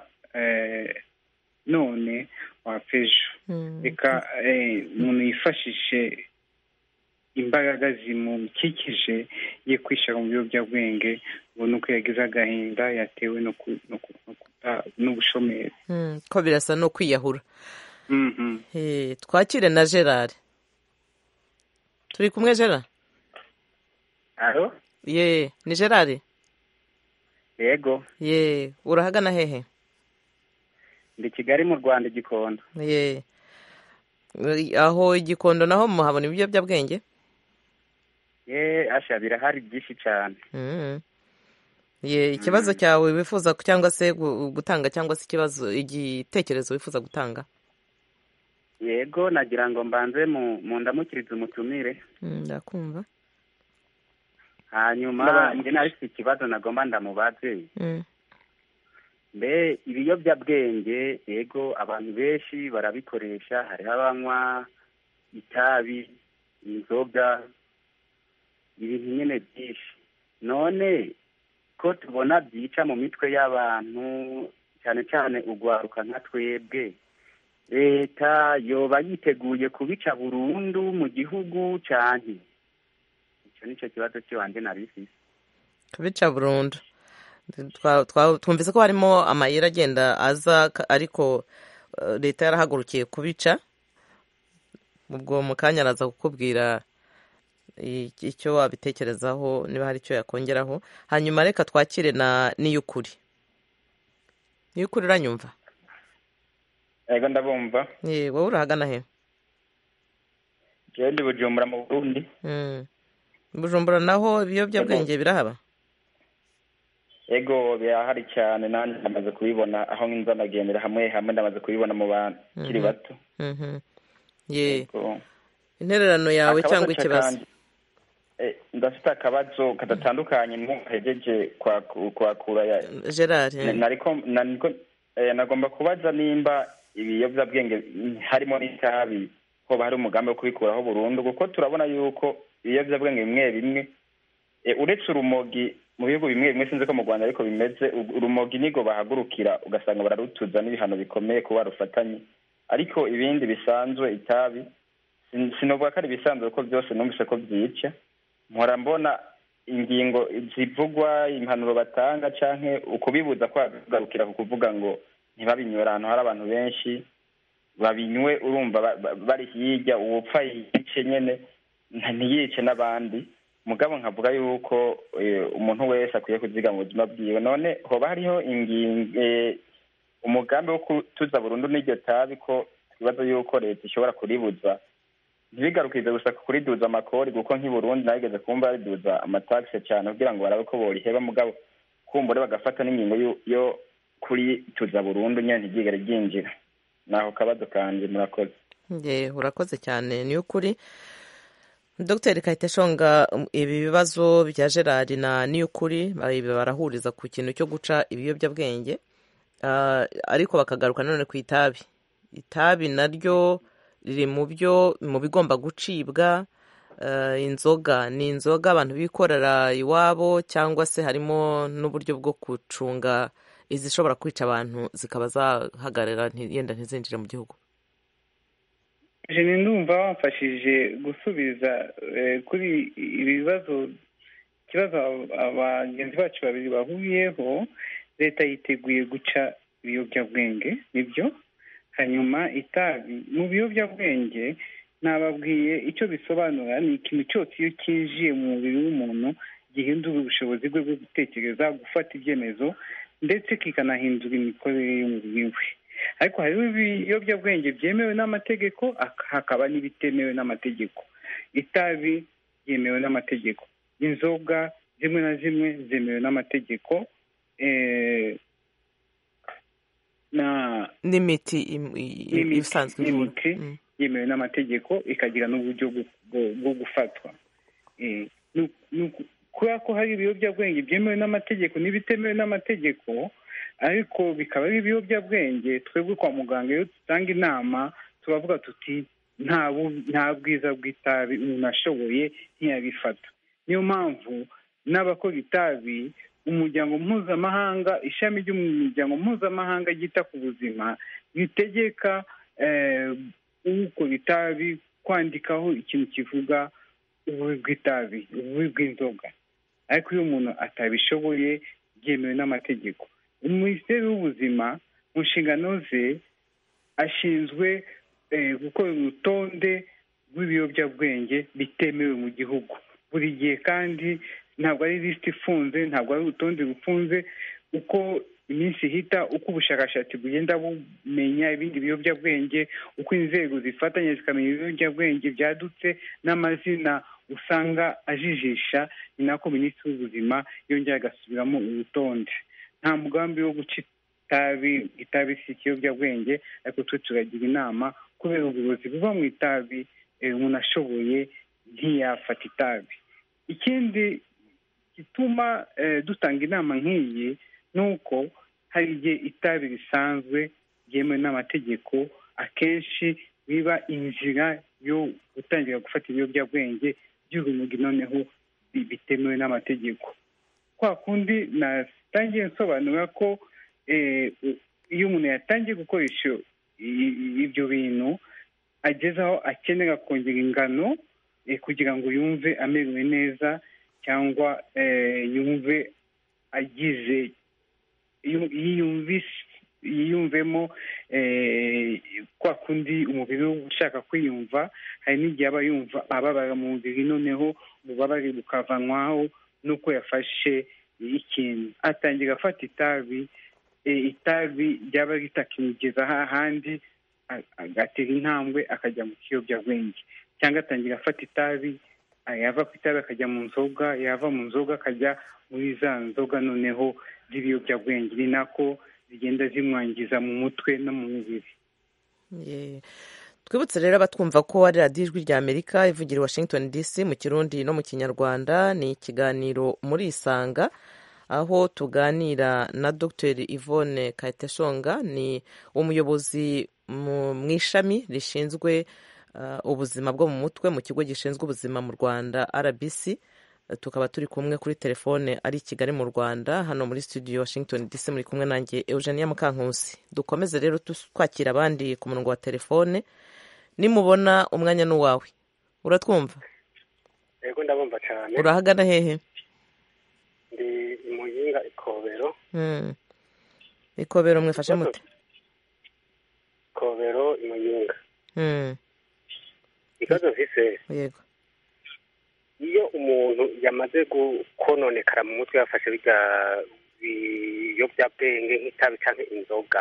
none wapfa ejo. Reka umuntu yifashishe imbaraga zimukikije ye kwishora mu biyobyabwenge, ngo nuko yagize agahinda yatewe n'ubushomeri. Ko birasa no kwiyahura. Twakire na Gerard. Turi kumwe Gerard? Alo? Ye, ni Gerard? Yego. Ye, urahagana hehe? Ndi Kigali mu Rwanda, Gikondo. Ye. Aho Gikondo naho muhabona ibiyobyabwenge? Ye, asha birahari byinshi cyane. Mhm. Ye, ikibazo cyawe wifuza cyangwa se gutanga cyangwa se ikibazo igitekerezo wifuza gutanga? Yego, nagira ngo mbanze mu ndamukiriza umutumire. Ndakumva. Hanyuma nge narifite ikibazo nagomba ndamubaze. Mbe ibiyobyabwenge, yego abantu benshi barabikoresha, hariho abanywa itabi, inzoga, ibintu nyine byinshi. None ko tubona byica mu mitwe y'abantu, cyane cyane ugwaruka nka twebwe, leta yoba yiteguye kubica burundu mu gihugu cyane? Icyo nicyo kibazo cy'iwanjye narifise. Kubica burundu. Twumvise ko harimo amayira agenda aza, ariko leta yarahagurukiye kubica. Ubwo mu kanya araza kukubwira icyo wabitekerezaho, niba hari icyo yakongeraho. Hanyuma reka twakire na Niyukuri. Niyukuri uranyumva? Ego ndabumva. Ye, wowe urahagana he? Je ndi Bujumbura mu Burundi. Mm. Bujumbura naho ibiyobyabwenge birahaba? Ego birahari cyane, nanjye ndamaze kubibona aho nza nagendera hamwe hamwe, ndamaze kubibona mu bantu kiri bato. Mhm. Ye. Intererano yawe cyangwa ikibazo? Eh, ndafite akabazo kadatandukanye muhejeje kwa kwakura ya Gerard. Nariko nariko nagomba kubaza nimba ibiyobyabwenge harimo n'itabi ko bari umugambi wo kubikuraho burundu, kuko turabona yuko ibiyobyabwenge bimwe bimwe uretse urumogi mu bihugu bimwe bimwe, sinzi ko mu Rwanda ariko bimeze, urumogi nigo bahagurukira ugasanga bararutuza n'ibihano bikomeye kuba rufatanye, ariko ibindi bisanzwe itabi sinovuga ko ari bisanzwe ko byose numvise ko byica. Mpora mbona ingingo zivugwa, impanuro batanga canke ukubibuza kwagarukira ku kuvuga ngo ntibabinywe ahantu hari abantu benshi, babinywe urumva bari hirya, uwupfa yice nyene ntiyice n'abandi. mugabo nkavuga yuko umuntu wese akwiye kuzigama ubuzima bwiwe. none hoba hariho ingingo umugambi wo kutuza burundu n'iryo tabi, ko twibaza yuko leta ishobora kuribuza, ntibigarukirize gusa kuriduza amakori, kuko nk'i Burundi nageze kumva bariduza amatagisi cyane kugira ngo barabe ko boriheba, mugabo kumbure bagafata n'ingingo yo kurituza burundu nyine ntiryigere ryinjira. naho kabazo kanje. murakoze. urakoze cyane. ni ukuri Dr Kayiteshonga, ibi bibazo bya Gerard na ni ukuri barahuriza ku kintu cyo guca ibiyobyabwenge, ariko bakagaruka nanone ku itabi. itabi naryo riri mu byo mu bigomba gucibwa. inzoga ni inzoga abantu bikorera iwabo, cyangwa se harimo n'uburyo bwo gucunga izishobora kwica abantu zikaba zahagarara yenda ntizinjire mu gihugu. jene ndumva wamfashije gusubiza kuri ibi bibazo, ikibazo abagenzi bacu babiri bahuriyeho. leta yiteguye guca ibiyobyabwenge, nibyo. hanyuma itabi mu biyobyabwenge nababwiye icyo bisobanura. ni ikintu cyose iyo kinjiye mu mubiri w'umuntu gihindura ubushobozi bwe bwo gutekereza, gufata ibyemezo, ndetse kikanahindura imikorere y'umubiri we. ariko hariho ibiyobyabwenge byemewe n'amategeko, hakaba n'ibitemewe n'amategeko. itabi ryemewe n'amategeko, inzoga zimwe na zimwe zemewe n'amategeko, n'imiti isanzwe n'imiti yemewe n'amategeko, ikagira n'uburyo bwo gufatwa. kubera ko hari ibiyobyabwenge byemewe n'amategeko n'ibitemewe n'amategeko, ariko bikaba ari ibiyobyabwenge, twebwe kwa muganga iyo dutanga inama turavuga tuti nta bwiza bw'itabi umuntu ashoboye ntiyabifata. niyo mpamvu n'abakora itabi, umuryango mpuzamahanga, ishami ry'umuryango mpuzamahanga ryita ku buzima ritegeka ukora itabi kwandikaho ikintu kivuga ububi bw'itabi, ububi bw'inzoga. ariko iyo umuntu atabishoboye byemewe n'amategeko, minisiteri y'ubuzima mu nshingano ze ashinzwe gukora urutonde rw'ibiyobyabwenge bitemewe mu gihugu buri gihe, kandi ntabwo ari lisiti ifunze, ntabwo ari urutonde rufunze. uko iminsi ihita, uko ubushakashatsi bugenda bumenya ibindi biyobyabwenge, uko inzego zifatanya zikamenya ibiyobyabwenge byadutse n'amazina usanga ajijisha, ni nako minisitiri w'ubuzima yongera agasubiramo urutonde. nta mugambi wo guca itabi, itabi si ikiyobyabwenge, ariko twe turagira inama kubera uburozi buva mu itabi, umuntu ashoboye ntiyafata itabi. ikindi gituma dutanga inama nk'iyi ni uko hari igihe itabi risanzwe ryemewe n'amategeko akenshi biba inzira yo gutangira gufata ibiyobyabwenge by'urumogi noneho bitemewe n'amategeko. kwa kundi natangiye nsobanura ko iyo umuntu yatangiye gukoresha ibyo bintu ageze aho akenera kongera ingano kugira ngo yumve amerewe neza, cyangwa yumve agize yiyumvemo kwa kundi umubiri we ushaka kwiyumva. hari n'igihe aba yumva ababara mu mubiri, noneho ububabare bukavanwaho n'uko yafashe ikintu. atangira afata itabi, itabi ryaba ritakimugeza hahandi, agatera intambwe akajya mu kiyobyabwenge. cyangwa atangira afata itabi, yava ku itabi akajya mu nzoga, yava mu nzoga akajya muri za nzoga noneho z'ibiyobyabwenge. ni nako zigenda zimwangiza mu mutwe no mu mubiri. twibutse rero abatwumva ko ari radiyo ijwi rya Amerika ivugira i Washington D C mu kirundi no mu kinyarwanda. ni ikiganiro muri Isanga, aho tuganira na Dr Yvonne Kayiteshonga, ni umuyobozi mu ishami rishinzwe ubuzima bwo mu mutwe mu kigo gishinzwe ubuzima mu Rwanda R B C. tukaba turi kumwe kuri telefone ari i Kigali mu Rwanda. hano muri studio Washington D C muri kumwe nanjye Eugenia Mukankusi. dukomeze rero twakira abandi ku murongo wa telefone. nimubona umwanya n'uwawe, uratwumva? yego ndabumva cyane. urahagana hehe? ndi Muyinga Ikobero. mm. Ikobero mwifashe mute? Ikobero Muyinga. mm. ikibazo mfise, yego iyo umuntu yamaze kononekara mu mutwe yafashe bijya biyobyabwenge nk'itabi cyangwa inzoga,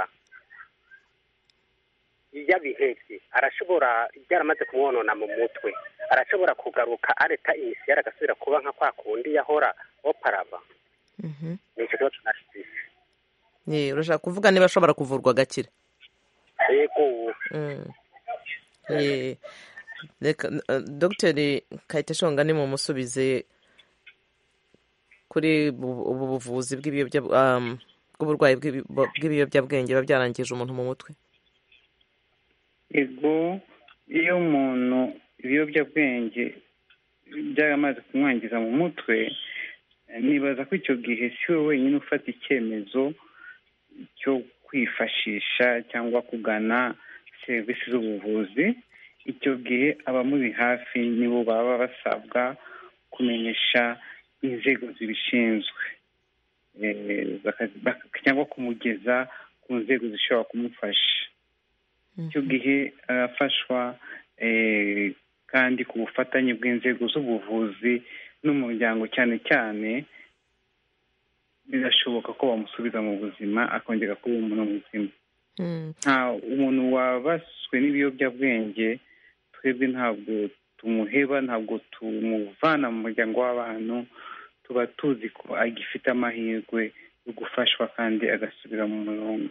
iyo abihebye arashobora, byaramaze kumwonona mu mutwe, arashobora kugaruka areta imisiyari agasubira kuba nka kwa kundi yahora oparaba. ni icyo kibazo nashyize. urashaka kuvuga niba ashobora kuvurwa agakira? yego. reka dogiteri Kayiteshonga ni mumusubize kuri ubu buvuzi bw'uburwayi bw'ibiyobyabwenge biba byarangije umuntu mu mutwe. ego iyo umuntu ibiyobyabwenge byaramaze kumwangiza mu mutwe, nibaza ko icyo gihe si we wenyine ufata icyemezo cyo kwifashisha cyangwa kugana serivisi z'ubuvuzi. icyo gihe abamuri hafi nibo baba basabwa kumenyesha inzego zibishinzwe cyangwa kumugeza ku nzego zishobora kumufasha. icyo gihe arafashwa kandi ku bufatanye bw'inzego z'ubuvuzi n'umuryango cyane cyane, birashoboka ko bamusubiza mu buzima akongera kuba umuntu muzima. nta umuntu wabaswe n'ibiyobyabwenge twebwe ntabwo tumuheba, ntabwo tumuvana mu muryango w'abantu, tuba tuzi ko agifite amahirwe yo gufashwa kandi agasubira mu murongo.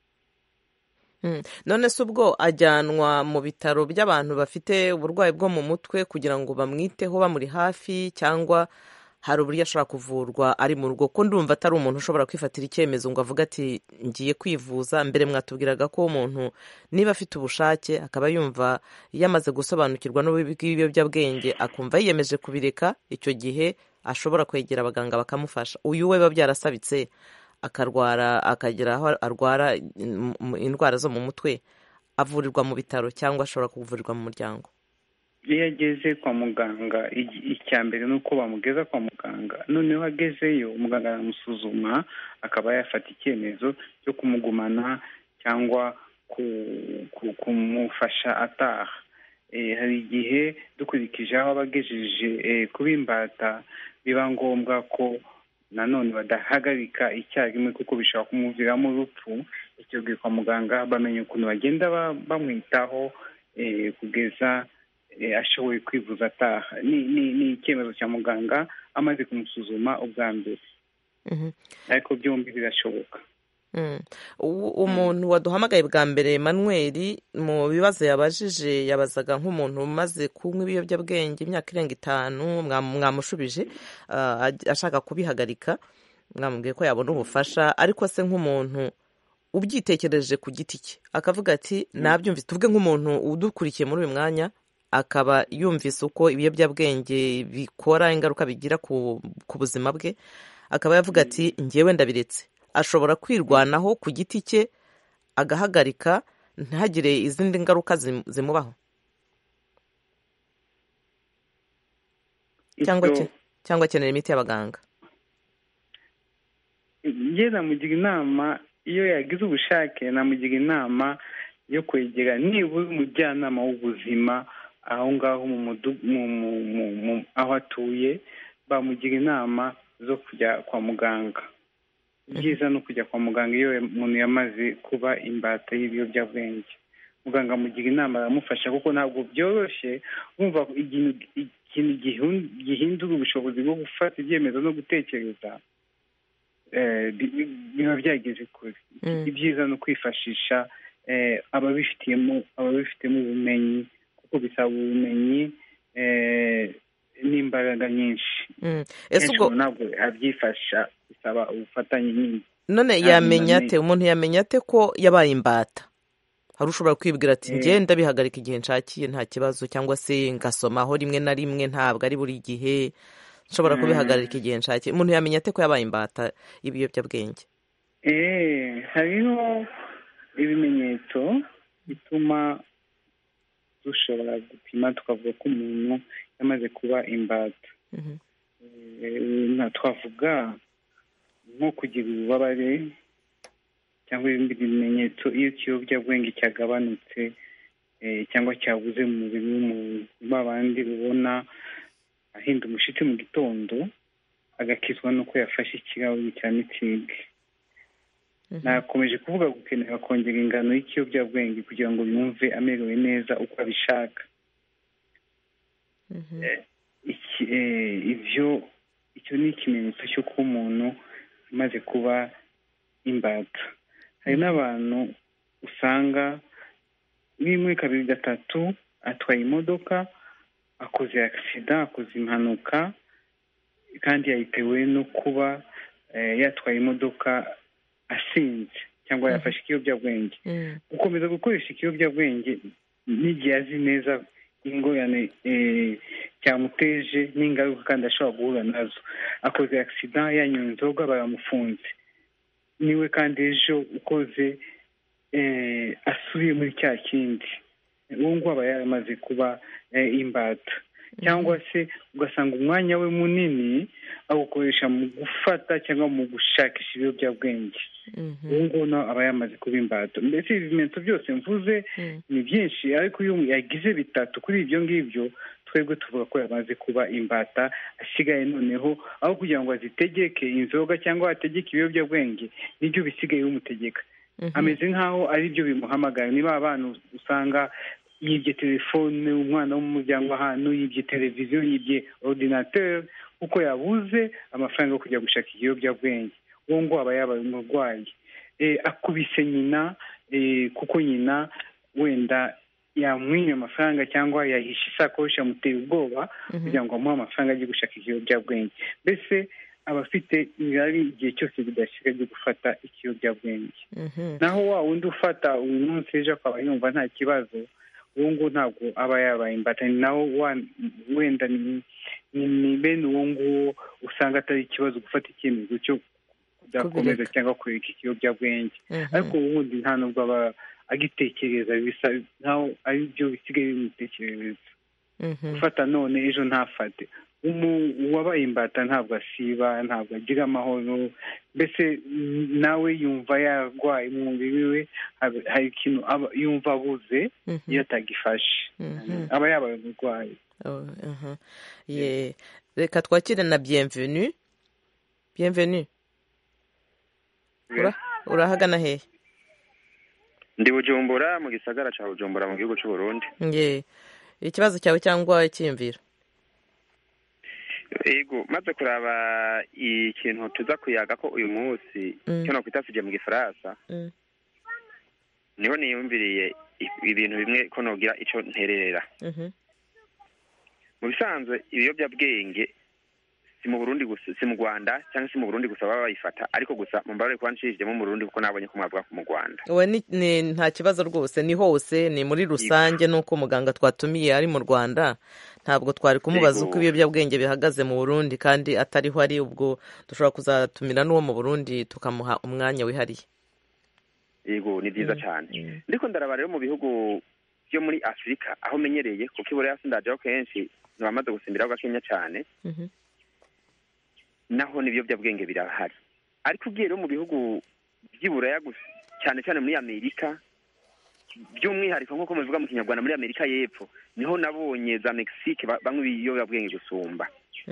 none se ubwo ajyanwa mu bitaro by'abantu bafite uburwayi bwo mu mutwe kugira ngo bamwiteho bamuri hafi, cyangwa hari uburyo ashobora kuvurwa ari mu rugo? ko ndumva atari umuntu ushobora kwifatira icyemezo ngo avuga ati ngiye kwivuza. mbere mwatubwiraga ko umuntu niba afite ubushake akaba yumva yamaze gusobanukirwa n'ububi bw'ibiyobyabwenge akumva yiyemeje kubireka, icyo gihe ashobora kwegera abaganga bakamufasha. uyu we biba byarasabitse akarwara akagera aho arwara indwara zo mu mutwe, avurirwa mu bitaro cyangwa ashobora kuvurirwa mu muryango? iyo ageze kwa muganga, icya mbere ni uko bamugeza kwa muganga, noneho agezeyo umuganga aramusuzuma akaba yafata icyemezo cyo kumugumana cyangwa kumufasha ataha. hari igihe dukurikije aho abagejeje kuba imbata biba ngombwa ko nanone badahagarika icyarimwe kuko bishobora kumuviramo urupfu. icyo gihe kwa muganga bamenya ukuntu bagenda bamwitaho kugeza ashoboye kwivuza ataha. ni icyemezo cya muganga amaze kumusuzuma ubwa mbere, ariko byombi birashoboka. umuntu waduhamagaye bwa mbere Emmanuel, mu bibazo yabajije yabazaga nk'umuntu umaze kunywa ibiyobyabwenge imyaka irenga itanu, mwamushubije ashaka kubihagarika, mwamubwiye ko yabona ubufasha. ariko se nk'umuntu ubyitekereje ku giti cye akavuga ati nabyumvise, tuvuge nk'umuntu udukurikiye muri uyu mwanya akaba yumvise uko ibiyobyabwenge bikora, ingaruka bigira ku buzima bwe, akaba yavuga ati ngewe ndabiretse, ashobora kwirwanaho ku giti cye agahagarika ntihagire izindi ngaruka zimubaho? cyangwa akenera imiti y'abaganga? njye namugira inama, iyo yagize ubushake namugira inama yo kwegera nibura umujyanama w'ubuzima aho ngaho aho atuye, bamugira inama zo kujya kwa muganga. byiza no kujya kwa muganga iyo umuntu yamaze kuba imbata y'ibiyobyabwenge. muganga amugira inama, aramufasha kuko ntabwo byoroshye wumva ikintu gihindura ubushobozi bwo gufata ibyemezo no gutekereza, biba byageze kure. ibyiza no kwifashisha ababifitemo ababifitemo ubumenyi, kuko bisaba ubumenyi n'imbaraga nyinshi. ntabwo abyifasha, bisaba ubufatanye nyine. none yamenya ate, umuntu yamenya ate ko yabaye imbata? hari ushobora kwibwira ati ngenda bihagarika igihe nshakiye nta kibazo, cyangwa se ngasomaho rimwe na rimwe, ntabwo ari buri gihe nshobora kubihagarika igihe nshakiye. umuntu yamenya ate ko yabaye imbata y'ibiyobyabwenge? hariho ibimenyetso bituma dushobora gupima tukavuga ko umuntu yamaze kuba imbata. twavuga nko kugira ububabare cyangwa ibindi bimenyetso iyo ikiyobyabwenge cyagabanutse cyangwa cyabuze mu mubiri w'umuntu. babandi ubona ahinda umushitsi mu gitondo agakizwa n'uko yafashe ikirahuri cya mitsingi. Nakomeje kuvuga gukenera kongera ingano y'ikiyobyabwenge kugira ngo yumve amerewe neza uko abishaka. Ibyo icyo ni ikimenyetso cy'uko umuntu amaze kuba imbata. Hari n'abantu usanga rimwe kabiri gatatu atwaye imodoka, akoze agisida, akoze impanuka, kandi yayitewe no kuba yatwaye imodoka asinze cyangwa yafashe ikiyobyabwenge. Gukomeza gukoresha ikiyobyabwenge n'igihe azi neza ingorane cyamuteje n'ingaruka kandi ashobora guhura nazo. Akoze agisida, yanyoye inzoga, baramufunze. Niwe kandi ejo ukoze asubiye muri cya kindi, uwo nguwo aba yaramaze kuba imbata. Cyangwa se ugasanga umwanya we munini awukoresha mu gufata cyangwa mu gushakisha ibiyobyabwenge. uwo nguwo aba yamaze kuba imbata. Mbese ibimenyetso byose mvuze ni byinshi, ariko iyo yagize bitatu kuri ibyo ngibyo twebwe tuvuga ko yamaze kuba imbata. Asigaye noneho aho kugira ngo azitegeke inzoga cyangwa ategeke ibiyobyabwenge, nibyo bisigaye bimutegeka. Ameze nk'aho ari byo bimuhamagara. Niba abantu usanga yibye telefone, umwana wo mu muryango ahantu yibye televiziyo, yibye ordinateur, kuko yabuze amafaranga yo kujya gushaka ikiyobyabwenge, uwo ngo aba yabaye umurwayi. Akubise nyina kuko nyina wenda yamwimye amafaranga cyangwa yahishe isakoshi, amuteye ubwoba kugira ngo amuhe amafaranga ajye gushaka ikiyobyabwenge. Mbese aba afite irari igihe cyose bidashira byo gufata ikiyobyabwenge. Naho wa wundi ufata uyu munsi ejo akaba yumva nta kibazo, uwo nguwo ntabwo aba yabaye imbata. Naho wenda ni bene uwo nguwo usanga atari ikibazo gufata icyemezo cyo kudakomeza cyangwa kureka ikiyobyabwenge. Ariko ubundi nta nubwo aba agitekereza, bisa nkaho ari byo bisigaye bimutekerereza. Gufata none ejo ntafate. Uwabaye imbata ntabwo asiba, ntabwo agira amahoro. Mbese nawe yumva yarwaye mu mubiri we, hari ikintu yumva abuze iyo atagifashe, aba yabaye umurwayi. Reka twakire na Bienvenue. Bienvenue, urahagana hehe? Ndi Bujumbura, mu gisagara cya Bujumbura mu gihugu cy'u Burundi. Ikibazo cyawe cyangwa icyiyumviro? Ego, maze kuraba ikintu tuza kuyaga ko uyu munsi cyo no kwita sije mu gifaransa, niho niyumviriye ibintu bimwe ko nogira ico nterera. Mu bisanzwe ibiyobyabwenge si mu Burundi gusa, si mu Rwanda cyangwa si mu Burundi gusa baba bayifata, ariko gusa mu mbare kwanshije mu Burundi kuko nabonye ko mwavuga mu Rwanda. We ni nta kibazo rwose, ni hose, ni muri rusange. Nuko muganga twatumiye ari mu Rwanda, ntabwo twari kumubaza uko ibiyobyabwenge bihagaze mu Burundi kandi atariho ari. Ubwo dushobora kuzatumira n'uwo mu Burundi tukamuha umwanya wihariye. Yego, ni byiza cyane. Ndiko ndaraba rero mu bihugu byo muri Afrika aho menyereye, kuko ibore yasindajeho kenshi nabamaze gusimbiraho gakenya cyane, naho n'ibiyobyabwenge birahari. Ariko ugiye rero mu bihugu by'Iburaya gusa, cyane cyane muri Amerika, by'umwihariko nk'uko mubivuga mu Kinyarwanda, muri Amerika y'Epfo niho nabonye za Mexique bamwe ibiyobyabwenge gusumba.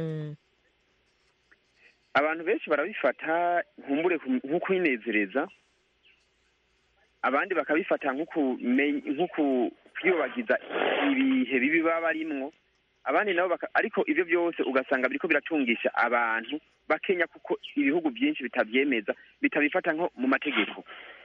Abantu benshi barabifata nkumbure nko kwinezereza, abandi bakabifata nko kwiyobagiza ibihe bibi baba barimwo, abandi nabo ariko ibyo byose ugasanga biriko biratungisha abantu bakenya, kuko ibihugu byinshi bitabyemeza, bitabifata nko mu mategeko,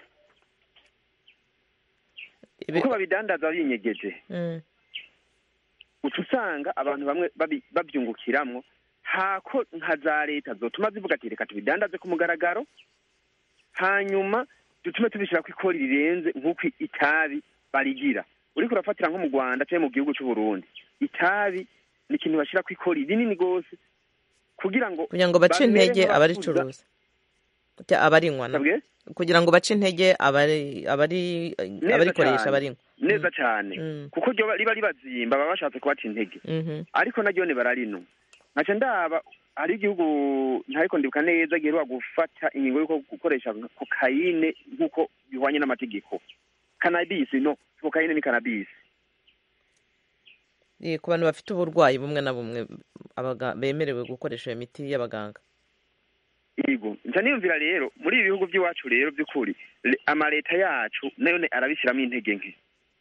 kuko babidandaza binyegeje. Uca usanga abantu bamwe babyungukiramwo, hako nka za leta zotuma zivuga ati reka tubidandaze ku mugaragaro, hanyuma dutume tubishyira ku ikori rirenze nk'uko itabi barigira. Uriko urafatira nko mu Rwanda cyangwa mu gihugu cy'u Burundi, itabi ni ikintu bashyira ku ikori rinini rwose kugira ngo kugira ngo bace intege abaricuruza abarinywa, kugira ngo bace intege abari abari abarikoresha abarinywa neza cyane, kuko riba ribazimba, baba bashatse kubaca intege. Ariko naryo ne bararino nkaca ndaba ari igihugu ntariko ndibuka neza giheruka gufata ingingo yo gukoresha kokayine nk'uko bihwanye n'amategeko. Cannabis no, kokayine ni cannabis. ku bantu bafite uburwayi bumwe na bumwe bemerewe gukoresha iyo miti y'abaganga. yego nca niyumvira rero muri ibi bihugu by'iwacu rero by'ukuri amaleta yacu nayo arabishyiramo intege nke,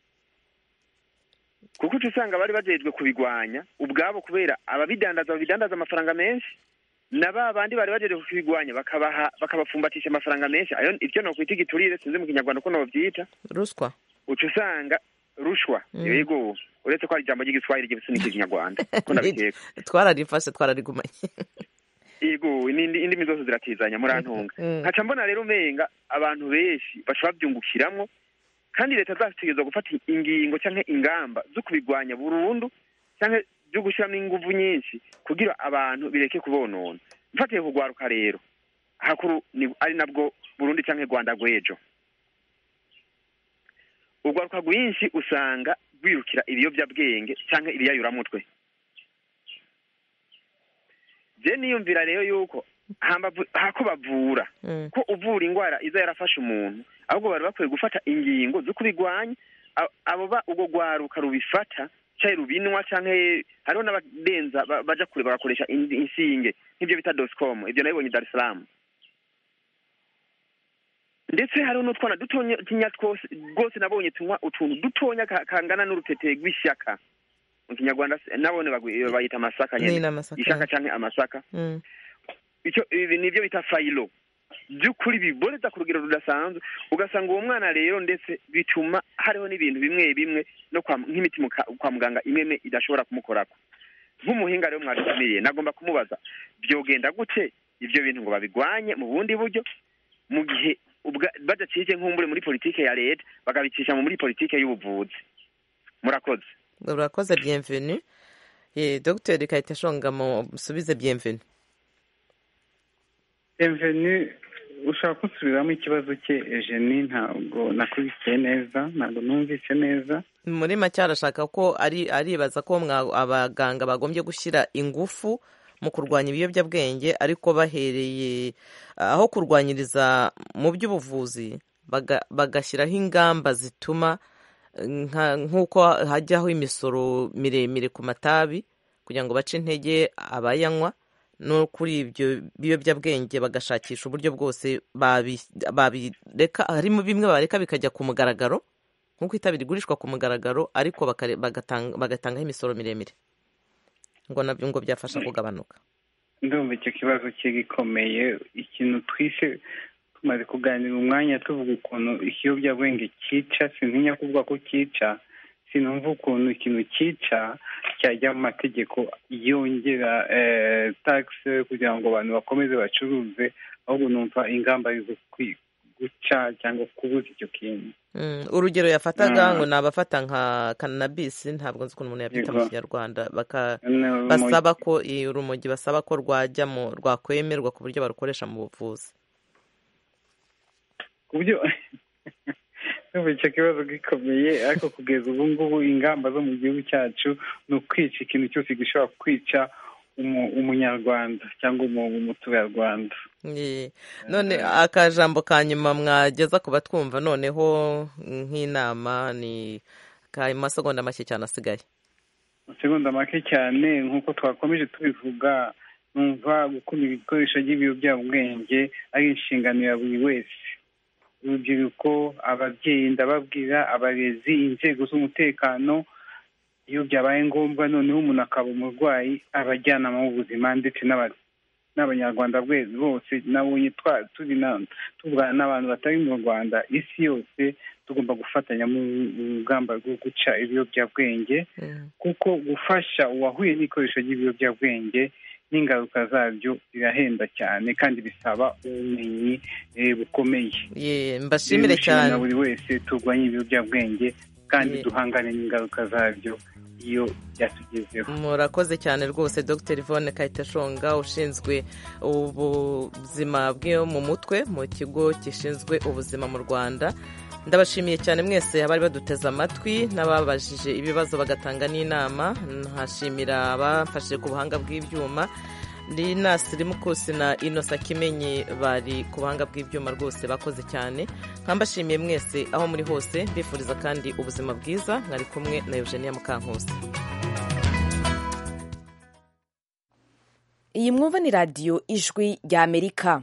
kuko uca usanga bari bajejwe kubigwanya ubwabo kubera ababidandaza babidandaza amafaranga menshi, na ba bandi bari bajejwe kubigwanya bakabaha bakabapfumbatisha amafaranga menshi. Ayo ibyo no kwita igiturire sinzi mu kinyarwanda ko no byita ruswa. Uca usanga rushwa mm. yego uretse ko ari ijambo ry'igiswahili ry'ibisunika ikinyarwanda ko nabikeka twararifashe twararigumanye yego indimi zose ziratizanya murantunga nkaca mm. mbona rero umenga abantu benshi bashobora byungukiramwo, kandi leta zategerezwa gufata ingingo canke ingamba zo kubigwanya burundu canke byo gushyiramo inguvu nyinshi kugira abantu bireke kubonona. Mfatiye kugwaruka rero hakuru ni ari nabwo Burundi canke Rwanda gwejo, ugwaruka rwinshi usanga rwirukira ibiyobyabwenge canke ibiyayuramutwe. Je niyumvira rero yuko hako bavura mm. ko uvura ingwara iza yarafashe umuntu, ahubwo bari bakwiye gufata ingingo zo kubigwanya. Abo ba ubwo gwaruka rubifata cyayi rubinwa canke hariho n'abadenza baja kure bagakoresha insinge nk'ibyo bita doscom, ibyo nabibonye Dar es Salaam. Ndetse hariho n'utwana dutonya tinya twose rwose nabonye tunywa utuntu dutonya kangana n'urutete rw'ishyaka mu kinyarwanda nabone bayita amasaka nyene ishaka canke amasaka mm. icyo ibi nivyo bita fayilo by'ukuri biboreza ku rugero rudasanzwe. Ugasanga uwo mwana rero ndetse bituma hariho n'ibintu bimwe bimwe no kwa nk'imiti kwa muganga imwe idashobora kumukorako. Nk'umuhinga rero mwadutumiriye nagomba kumubaza byogenda gute ivyo bintu ngo babigwanye mu bundi buryo, mu gihe badacije nk'umbure muri politike ya leta bagabicisha muri politike y'ubuvuzi. Murakoze. Murakoze bienvenue. Eh Docteur Kayiteshonga musubize bienvenue. Bienvenue ushaka kusubiramo ikibazo cye Eugenie ntabwo nakubise neza ntabwo numvise neza. Muri make arashaka ko ari aribaza ko abaganga bagombye gushyira ingufu mu kurwanya ibiyobyabwenge, ariko bahereye aho kurwanyiriza mu by'ubuvuzi bagashyiraho ingamba zituma nk'uko hajyaho imisoro miremire ku matabi kugira ngo bace intege abayanywa, no kuri ibyo biyobyabwenge bagashakisha uburyo bwose babireka. Harimo bimwe bareka bikajya ku mugaragaro nk'uko itabi rigurishwa ku mugaragaro, ariko bagatangaho imisoro miremire ngo nabyo ngo byafasha kugabanuka. Ndumva icyo kibazo cye gikomeye. Ikintu twise tumaze kuganira umwanya tuvuga ukuntu ikiyobyabwenge cyica, sintinya kuvuga ko cyica, sinumva ukuntu ikintu cyica cyajya mu mategeko yongera tax kugira ngo abantu bakomeze bacuruze, ahubwo numva ingamba zo guca cyangwa kubuza icyo kintu. Urugero yafataga ngo nabafata nka cannabis, ntabwo nzi ukuntu umuntu yabyita mu Kinyarwanda, basaba ko urumogi basaba ko rwajya mu rwakwemerwa ku buryo barukoresha mu buvuzi. Ku buryo icyo kibazo gikomeye, ariko kugeza ubu ngubu ingamba zo mu gihugu cyacu ni ukwica ikintu cyose gishobora kwica umunyarwanda cyangwa umuturarwanda. None akajambo ka nyuma mwageza ku batwumva noneho nk'inama ni ka masegonda make cyane asigaye. Masegonda make cyane nk'uko twakomeje tubivuga, numva gukunda ibikoresho by'ibiyobyabwenge ari inshingano ya buri wese. Urubyiruko, ababyeyi, ndababwira abarezi, inzego z'umutekano, iyo byabaye ngombwa noneho umuntu akaba umurwayi, abajyanama b'ubuzima ndetse n'abanyarwanda bose. Nabonye tuvugana n'abantu batari mu Rwanda, isi yose tugomba gufatanya mu rugamba rwo guca ibiyobyabwenge, kuko gufasha uwahuye n'ikoresho ry'ibiyobyabwenge n'ingaruka zabyo birahenda cyane kandi bisaba ubumenyi bukomeye. Mbashimire cyane. Buri wese turwanye ibiyobyabwenge kandi duhangane n'ingaruka zabyo iyo byatugezeho. Murakoze cyane rwose Dr Yvonne Kayiteshonga, ushinzwe ubuzima bwo mu mutwe mu kigo gishinzwe ubuzima mu Rwanda. Ndabashimiye cyane mwese abari baduteze amatwi n'ababajije ibibazo bagatanga n'inama. Ntashimira abafashije ku buhanga bw'ibyuma, ni Nasiri Mukusi na Inosa Kimenyi bari ku buhanga bw'ibyuma, rwose bakoze cyane. Nkambashimiye mwese aho muri hose, mbifuriza kandi ubuzima bwiza. Mwari kumwe na Eugenia Mukankusi. iyi mwumva ni radiyo ijwi rya amerika.